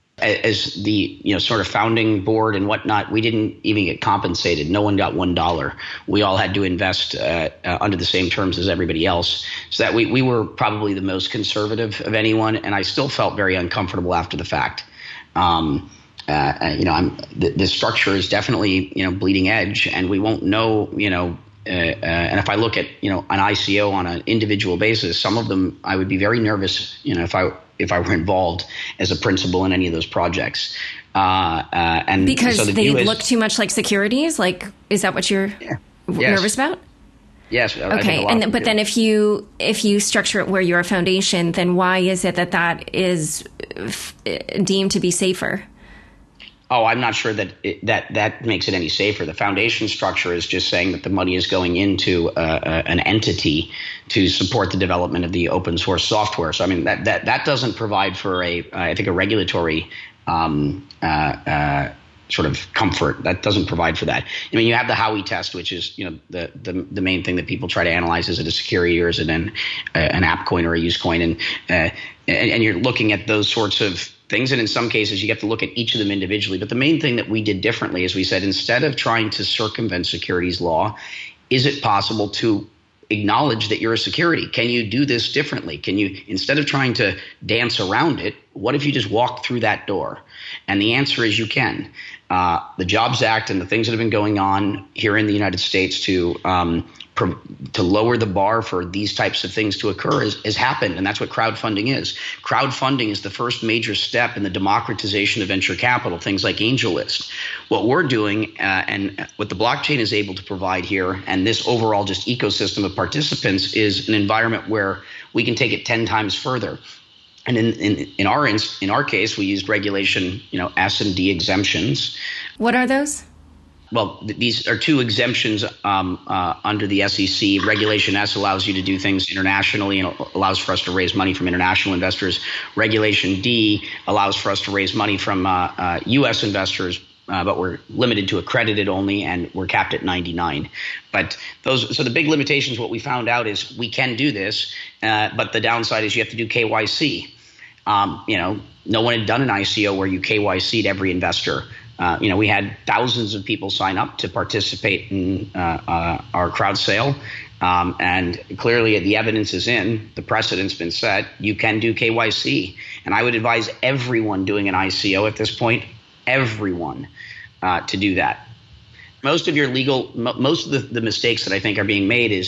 As the, you know, sort of founding board and whatnot, we didn't even get compensated. No one got one dollar. We all had to invest uh, uh, under the same terms as everybody else. So that we, we were probably the most conservative of anyone, and I still felt very uncomfortable after the fact. Um, uh, you know, I'm the, the structure is definitely, you know, bleeding edge, and we won't know, you know. Uh, uh, and if I look at, you know, an I C O on an individual basis, some of them I would be very nervous, you know, if I if I were involved as a principal in any of those projects. Uh, uh, and because so the they is, look too much like securities? Like, is that what you're yeah. nervous yes. about? Yes. I okay. think a lot and of but do. then if you if you structure it where you're a foundation, then why is it that that is f- deemed to be safer? Oh, I'm not sure that it, that that makes it any safer. The foundation structure is just saying that the money is going into uh, uh, an entity to support the development of the open source software. So, I mean, that that, that doesn't provide for a, uh, I think, a regulatory um, uh, uh, sort of comfort. That doesn't provide for that. I mean, you have the Howey test, which is, you know, the the, the main thing that people try to analyze. Is it a security or is it an uh, an app coin or a use coin? And, uh, and and you're looking at those sorts of things. And in some cases, you have to look at each of them individually. But the main thing that we did differently is we said, instead of trying to circumvent securities law, is it possible to acknowledge that you're a security? Can you do this differently? Can you, instead of trying to dance around it, what if you just walk through that door? And the answer is you can. Uh, the Jobs Act and the things that have been going on here in the United States to um, pro- to lower the bar for these types of things to occur has, has happened, and that's what crowdfunding is. Crowdfunding is the first major step in the democratization of venture capital, things like AngelList. What we're doing uh, and what the blockchain is able to provide here, and this overall just ecosystem of participants, is an environment where we can take it ten times further. And in, in, in our in our case, we used regulation, you know, S and D exemptions. What are those? Well, th- these are two exemptions um, uh, under the S E C. Regulation S allows you to do things internationally and allows for us to raise money from international investors. Regulation D allows for us to raise money from uh, uh, U S investors, uh, but we're limited to accredited only, and we're capped at ninety-nine. But those, so the big limitations, what we found out is we can do this, uh, but the downside is you have to do K Y C. Um, you know, no one had done an I C O where you K Y C'd every investor. Uh, you know, we had thousands of people sign up to participate in uh, uh, our crowd sale. Um, and clearly the evidence is in, the precedent's been set, you can do K Y C. And I would advise everyone doing an I C O at this point, everyone, uh, to do that. Most of your legal, most of the, the mistakes that I think are being made is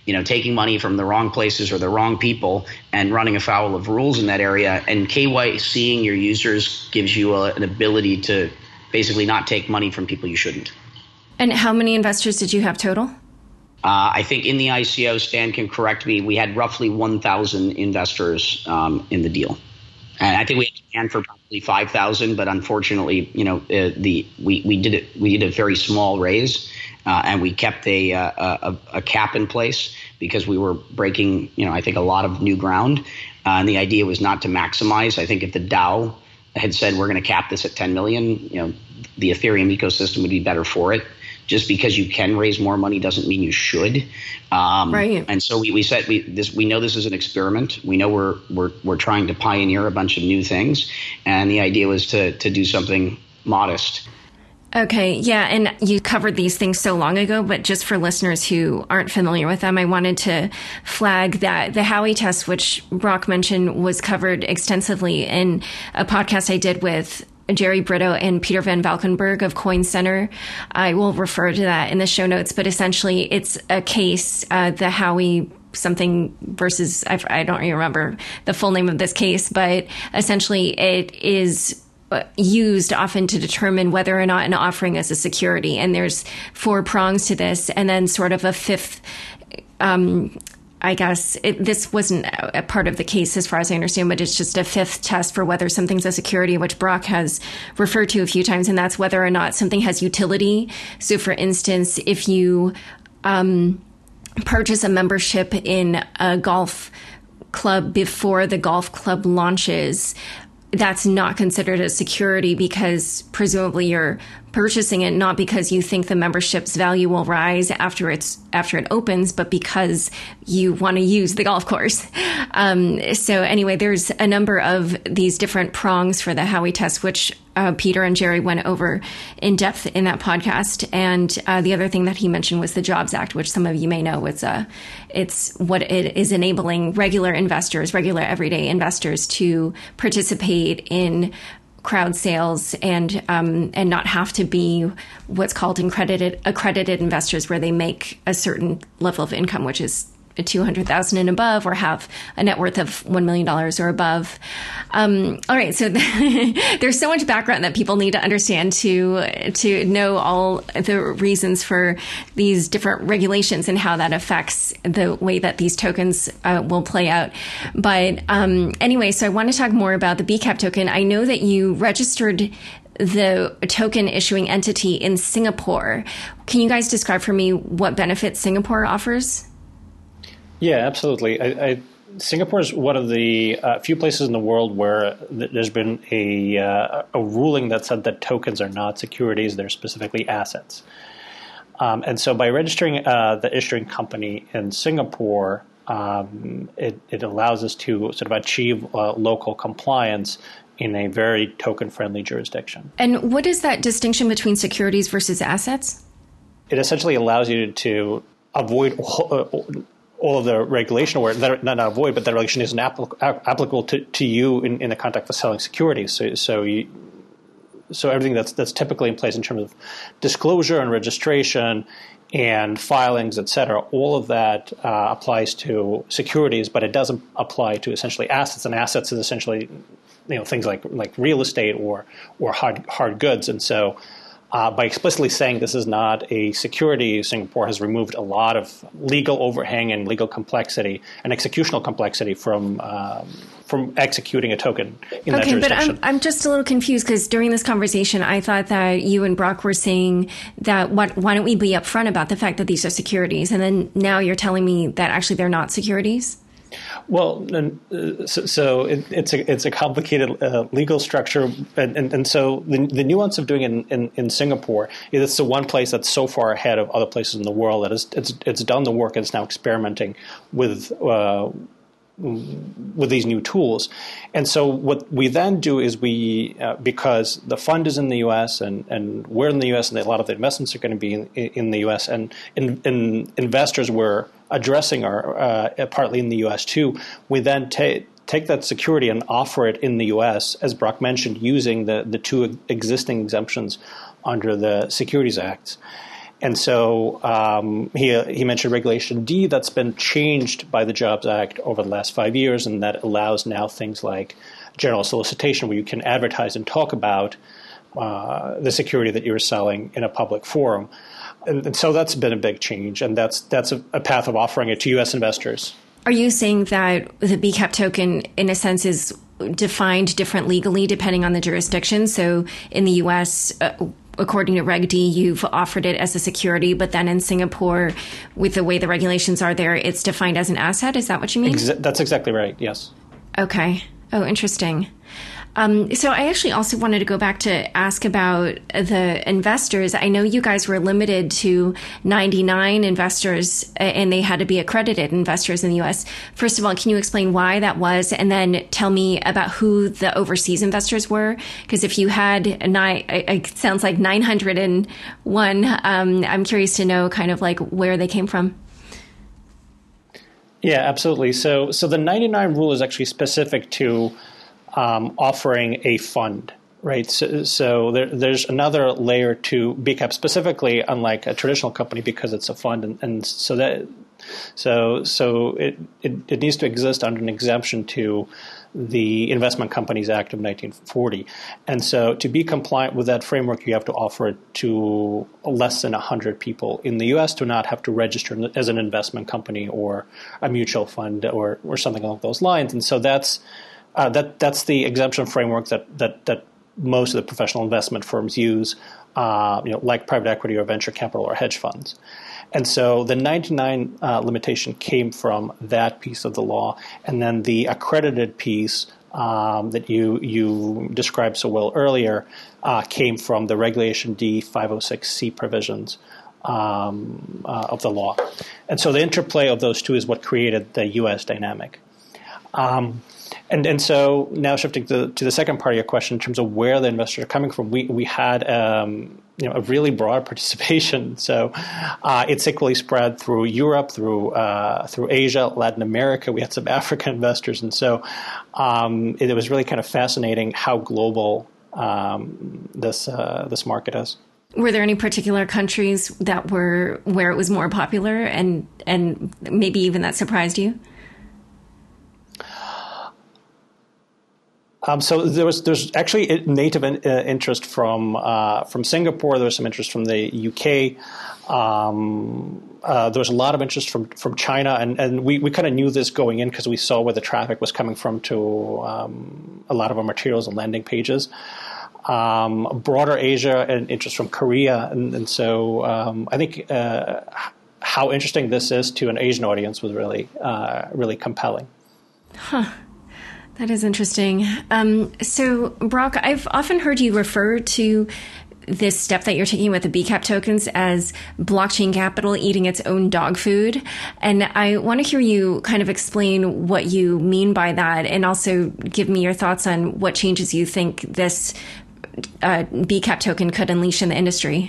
you know, taking money from the wrong places or the wrong people and running afoul of rules in that area. And K Y C ing your users gives you a, an ability to basically not take money from people you shouldn't. And how many investors did you have total? Uh, I think in the I C O, Stan can correct me, we had roughly one thousand investors um, in the deal. And I think we had planned for probably five thousand, but unfortunately, you know, uh, the we, we did it. We did a very small raise, uh, and we kept a, uh, a a cap in place because we were breaking, you know, I think a lot of new ground. Uh, and the idea was not to maximize. I think if the DAO had said we're going to cap this at ten million, you know, the Ethereum ecosystem would be better for it. Just because you can raise more money doesn't mean you should. Um, right. And so we, we said we this we know this is an experiment. We know we're we're we're trying to pioneer a bunch of new things, and the idea was to to do something modest. Okay, yeah, and you covered these things so long ago, but just for listeners who aren't familiar with them, I wanted to flag that the Howey test, which Brock mentioned, was covered extensively in a podcast I did with Jerry Brito and Peter Van Valkenburg of Coin Center. I will refer to that in the show notes, but essentially it's a case, uh, the Howey something versus, I, I don't remember the full name of this case, but essentially it is used often to determine whether or not an offering is a security. And there's four prongs to this, and then sort of a fifth, um, I guess it, this wasn't a part of the case as far as I understand, but it's just a fifth test for whether something's a security, which Brock has referred to a few times, and that's whether or not something has utility. So, for instance, if you um, purchase a membership in a golf club before the golf club launches, that's not considered a security because presumably you're purchasing it not because you think the membership's value will rise after it's after it opens, but because you want to use the golf course. Um, so anyway, there's a number of these different prongs for the Howey test, which uh, Peter and Jerry went over in depth in that podcast. And uh, the other thing that he mentioned was the Jobs Act, which some of you may know. It's uh, it's what it is enabling regular investors, regular everyday investors, to participate in crowd sales and um, and not have to be what's called accredited accredited investors, where they make a certain level of income, which is two hundred thousand and above, or have a net worth of one million dollars or above. Um, all right, so there's so much background that people need to understand to to know all the reasons for these different regulations and how that affects the way that these tokens uh, will play out. But um, anyway, so I want to talk more about the B CAP token. I know that you registered the token issuing entity in Singapore. Can you guys describe for me what benefits Singapore offers? Yeah, absolutely. I, I, Singapore is one of the uh, few places in the world where th- there's been a, uh, a ruling that said that tokens are not securities, they're specifically assets. Um, and so by registering uh, the issuing company in Singapore, um, it, it allows us to sort of achieve uh, local compliance in a very token-friendly jurisdiction. And what is that distinction between securities versus assets? It essentially allows you to avoid all, all of the regulation, or that, not, not avoid, but that regulation isn't applic- applicable to, to you in, in the context of selling securities. So, so you, so everything that's that's typically in place in terms of disclosure and registration and filings, et cetera, all of that uh, applies to securities, but it doesn't apply to essentially assets. And assets is essentially, you know, things like like real estate or or hard hard goods. And so, uh, by explicitly saying this is not a security, Singapore has removed a lot of legal overhang and legal complexity and executional complexity from um, from executing a token in that jurisdiction. Okay, but I'm I'm just a little confused because during this conversation, I thought that you and Brock were saying that what why don't we be upfront about the fact that these are securities, and then now you're telling me that actually they're not securities? Well, uh, so, so it, it's a it's a complicated uh, legal structure, and, and, and so the, the nuance of doing it in, in, in Singapore is it's the one place that's so far ahead of other places in the world that is, it's it's done the work and it's now experimenting with uh, with these new tools. And so what we then do is we, uh, because the fund is in the U S and, and we're in the U S and a lot of the investments are going to be in, in the U S and, and, and investors were addressing are uh, partly in the U S too, we then take take that security and offer it in the U S, as Brock mentioned, using the, the two existing exemptions under the Securities Act. And so um, he he mentioned Regulation D that's been changed by the Jobs Act over the last five years, and that allows now things like general solicitation, where you can advertise and talk about uh, the security that you're selling in a public forum. And, and so that's been a big change, and that's that's a, a path of offering it to U S investors. Are you saying that the B CAP token, in a sense, is defined different legally depending on the jurisdiction? So in the U S, uh, according to Reg D, you've offered it as a security, but then in Singapore, with the way the regulations are there, it's defined as an asset. Is that what you mean? Exa- that's exactly right, yes. Okay. Oh, interesting. Um, so I actually also wanted to go back to ask about the investors. I know you guys were limited to ninety-nine investors, and they had to be accredited investors in the U S. First of all, can you explain why that was? And then tell me about who the overseas investors were. Because if you had nine, it sounds like nine hundred one, um, I'm curious to know kind of like where they came from. Yeah, absolutely. So, so the ninety-nine rule is actually specific to Um, offering a fund, right? So, so there, there's another layer to B CAP specifically, unlike a traditional company, because it's a fund, and, and so that so so it, it it needs to exist under an exemption to the Investment Companies Act of nineteen forty, and so to be compliant with that framework, you have to offer it to less than one hundred people in the U S to not have to register as an investment company or a mutual fund or or something along those lines, and so that's. Uh, that that's the exemption framework that, that that most of the professional investment firms use, uh, you know, like private equity or venture capital or hedge funds. And so the ninety-nine uh, limitation came from that piece of the law, and then the accredited piece um, that you you described so well earlier uh, came from the Regulation D five oh six C provisions um, uh, of the law. And so the interplay of those two is what created the U S dynamic. Um, And and so now shifting to, to the second part of your question in terms of where the investors are coming from, we we had um, you know a really broad participation. So uh, it's equally spread through Europe, through uh, through Asia, Latin America. We had some African investors, and so um, it, it was really kind of fascinating how global um, this uh, this market is. Were there any particular countries that were where it was more popular, and and maybe even that surprised you? Um, so there was there's actually native in, uh, interest from uh, from Singapore. There was some interest from the U K. Um, uh, there was a lot of interest from, from China, and, and we, we kind of knew this going in because we saw where the traffic was coming from to um, a lot of our materials and landing pages. Um, broader Asia and interest from Korea, and, and so um, I think uh, how interesting this is to an Asian audience was really uh, really compelling. Huh. That is interesting. Um, so, Brock, I've often heard you refer to this step that you're taking with the B CAP tokens as blockchain capital eating its own dog food. And I want to hear you kind of explain what you mean by that, and also give me your thoughts on what changes you think this uh, B CAP token could unleash in the industry.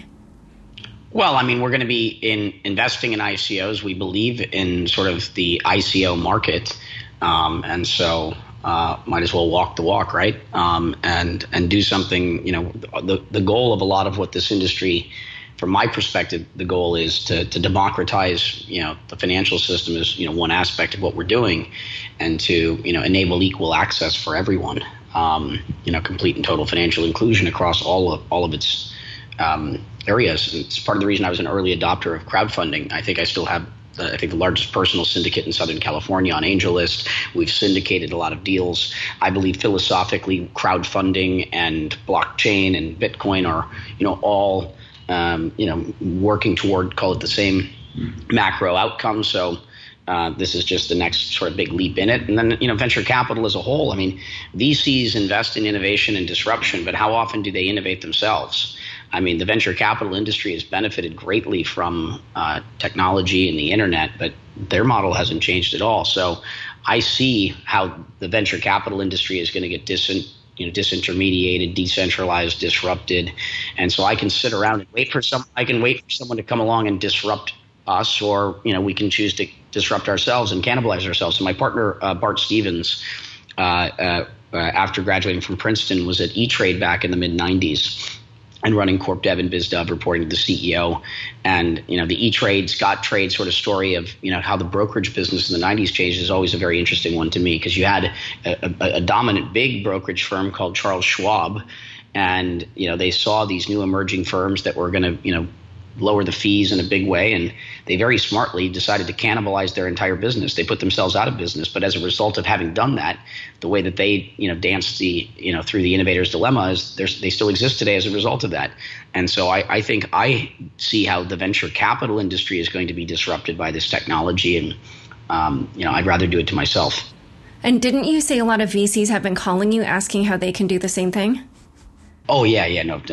Well, I mean, we're going to be in investing in I C Os. We believe in sort of the I C O market. Um, and so Uh, might as well walk the walk, right? Um, and and do something. You know, the the goal of a lot of what this industry, from my perspective, the goal is to to democratize. You know, the financial system is you know one aspect of what we're doing, and to you know enable equal access for everyone. Um, you know, complete and total financial inclusion across all of all of its um, areas. And it's part of the reason I was an early adopter of crowdfunding. I think I still have. Uh, I think the largest personal syndicate in Southern California on AngelList. We've syndicated a lot of deals. I believe philosophically crowdfunding and blockchain and Bitcoin are, you know, all, um, you know, working toward, call it the same macro outcome. So uh, this is just the next sort of big leap in it. And then, you know, venture capital as a whole. I mean, V Cs invest in innovation and disruption, but how often do they innovate themselves? I mean, the venture capital industry has benefited greatly from uh, technology and the internet, but their model hasn't changed at all. So I see how the venture capital industry is going to get dis- you know, disintermediated, decentralized, disrupted. And so I can sit around and wait for some, I can wait for someone to come along and disrupt us, or, you know, we can choose to disrupt ourselves and cannibalize ourselves. So my partner, uh, Bart Stevens, uh, uh, uh, after graduating from Princeton, was at E-Trade back in the mid nineties. and running Corp Dev and Biz Dev, reporting to the C E O. And, you know, the E-Trade, Scottrade sort of story of, you know, how the brokerage business in the nineties changed is always a very interesting one to me, because you had a, a, a dominant big brokerage firm called Charles Schwab. And, you know, they saw these new emerging firms that were going to, you know, lower the fees in a big way. And they very smartly decided to cannibalize their entire business. They put themselves out of business. But as a result of having done that, the way that they, you know, danced the, you know, through the innovator's dilemma is they still exist today as a result of that. And so I, I think I see how the venture capital industry is going to be disrupted by this technology. And, um, you know, I'd rather do it to myself. And didn't you say a lot of V Cs have been calling you asking how they can do the same thing? Oh, yeah, yeah, no.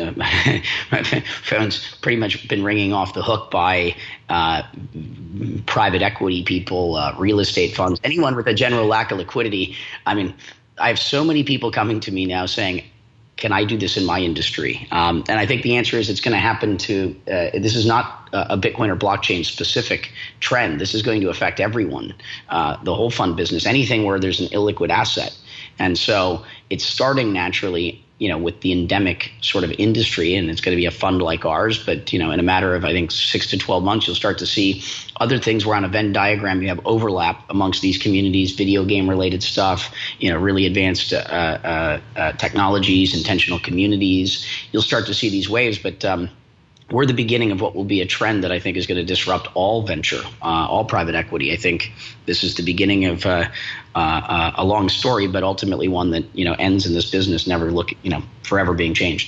My phone's pretty much been ringing off the hook by uh, private equity people, uh, real estate funds, anyone with a general lack of liquidity. I mean, I have so many people coming to me now saying, can I do this in my industry? Um, and I think the answer is it's going to happen to uh, – this is not a Bitcoin or blockchain specific trend. This is going to affect everyone, uh, the whole fund business, anything where there's an illiquid asset. And so it's starting naturally – you know, with the endemic sort of industry, and it's going to be a fund like ours. But, you know, in a matter of, I think, six to twelve months, you'll start to see other things where on a Venn diagram you have overlap amongst these communities, video game related stuff, you know, really advanced uh, uh, uh, technologies, intentional communities. You'll start to see these waves. But um, we're the beginning of what will be a trend that I think is going to disrupt all venture, uh, all private equity. I think this is the beginning of uh, uh, a long story, but ultimately one that, you know, ends in this business never look, you know, forever being changed.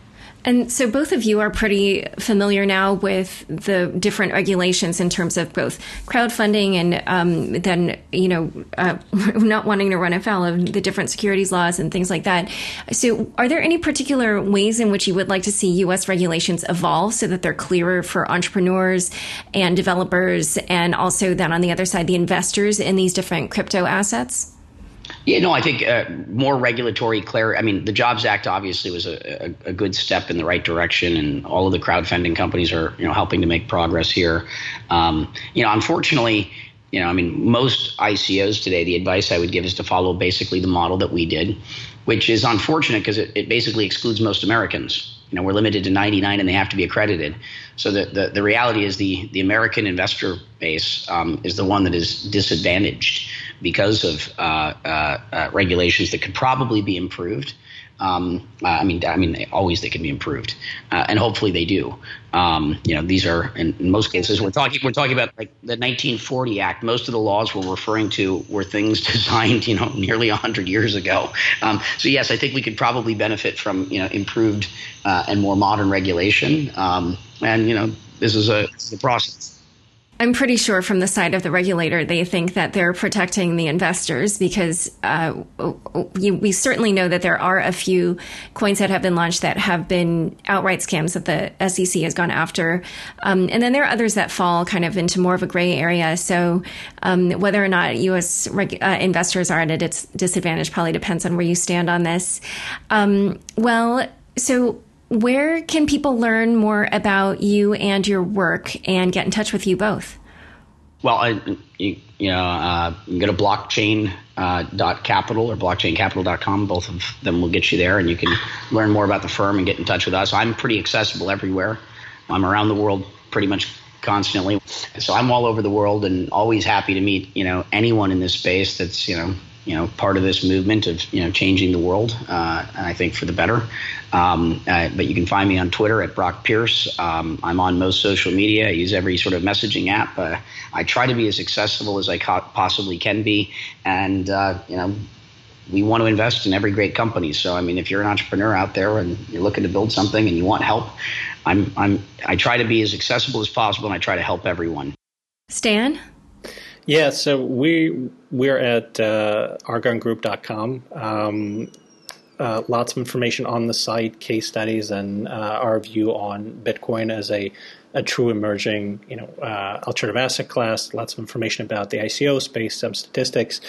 And so both of you are pretty familiar now with the different regulations in terms of both crowdfunding and um, then, you know, uh, not wanting to run afoul of the different securities laws and things like that. So are there any particular ways in which you would like to see U S regulations evolve so that they're clearer for entrepreneurs and developers, and also then on the other side, the investors in these different crypto assets? Yeah, no, I think uh, more regulatory clarity. I mean, the Jobs Act obviously was a, a, a good step in the right direction, and all of the crowdfunding companies are, you know, helping to make progress here. Um, you know, unfortunately, you know, I mean, most I C Os today, the advice I would give is to follow basically the model that we did, which is unfortunate because it, it basically excludes most Americans. You know, we're limited to ninety-nine and they have to be accredited. So the, the, the reality is the, the American investor base um, is the one that is disadvantaged because of uh, uh, uh, regulations that could probably be improved. Um, uh, I mean, I mean, always they can be improved, uh, and hopefully they do. Um, you know, these are in, in most cases we're talking we're talking about like the nineteen forty Act. Most of the laws we're referring to were things designed, you know, nearly a hundred years ago. Um, so yes, I think we could probably benefit from, you know, improved uh, and more modern regulation. Um, and you know, this is a, this is a process. I'm pretty sure from the side of the regulator, they think that they're protecting the investors because uh, we, we certainly know that there are a few coins that have been launched that have been outright scams that the S E C has gone after. Um, and then there are others that fall kind of into more of a gray area. So um, whether or not U S reg- uh, investors are at a dis- disadvantage probably depends on where you stand on this. Um, well, so where can people learn more about you and your work and get in touch with you both? Well, I, you, you know, uh, you can go to blockchain dot capital or blockchain capital dot com. Both of them will get you there, and you can learn more about the firm and get in touch with us. I'm pretty accessible everywhere. I'm around the world pretty much constantly. So I'm all over the world and always happy to meet, you know, anyone in this space that's, you know, you know, part of this movement of, you know, changing the world, uh, and I think for the better. Um, uh, but you can find me on Twitter at Brock Pierce. Um, I'm on most social media. I use every sort of messaging app. Uh, I try to be as accessible as I co- possibly can be. And, uh, you know, we want to invest in every great company. So, I mean, if you're an entrepreneur out there and you're looking to build something and you want help, I'm, I'm, I try to be as accessible as possible, and I try to help everyone. Stan? Yeah, so we, we're at uh, argon group dot com. Um, uh, lots of information on the site, case studies, and uh, our view on Bitcoin as a, a true emerging, you know, uh, alternative asset class. Lots of information about the I C O space, some statistics.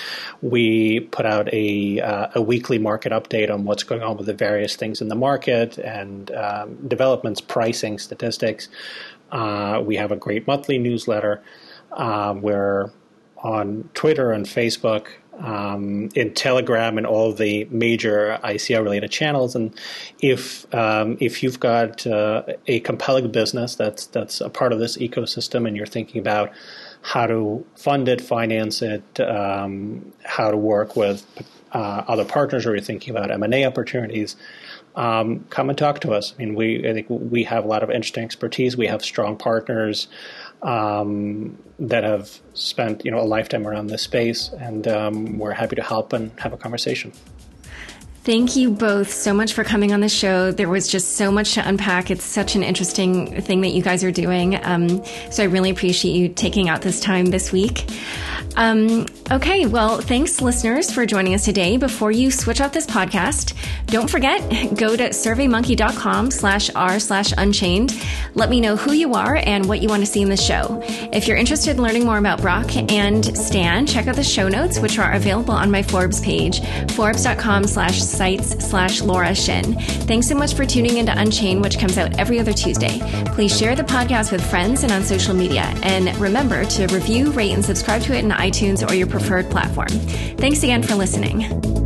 We put out a uh, a weekly market update on what's going on with the various things in the market and um, developments, pricing, statistics. Uh, we have a great monthly newsletter uh, where on Twitter and Facebook, um, in Telegram, and all of the major I C O-related channels. And if um, if you've got uh, a compelling business that's that's a part of this ecosystem, and you're thinking about how to fund it, finance it, um, how to work with uh, other partners, or you're thinking about M and A opportunities, um, come and talk to us. I mean, we I think we have a lot of interesting expertise. We have strong partners um, that have spent you know a lifetime around this space, and um, we're happy to help and have a conversation. Thank you both so much for coming on the show. There was just so much to unpack. It's such an interesting thing that you guys are doing. Um, so I really appreciate you taking out this time this week. Um, okay, well, thanks, listeners, for joining us today. Before you switch off this podcast, don't forget, go to surveymonkey.com slash r slash unchained. Let me know who you are and what you want to see in the show. If you're interested in learning more about Brock and Stan, check out the show notes, which are available on my Forbes page, forbes.com slash sites slash Laura Shin. Thanks so much for tuning into Unchained, which comes out every other Tuesday. Please share the podcast with friends and on social media. And remember to review, rate, and subscribe to it in iTunes or your preferred platform. Thanks again for listening.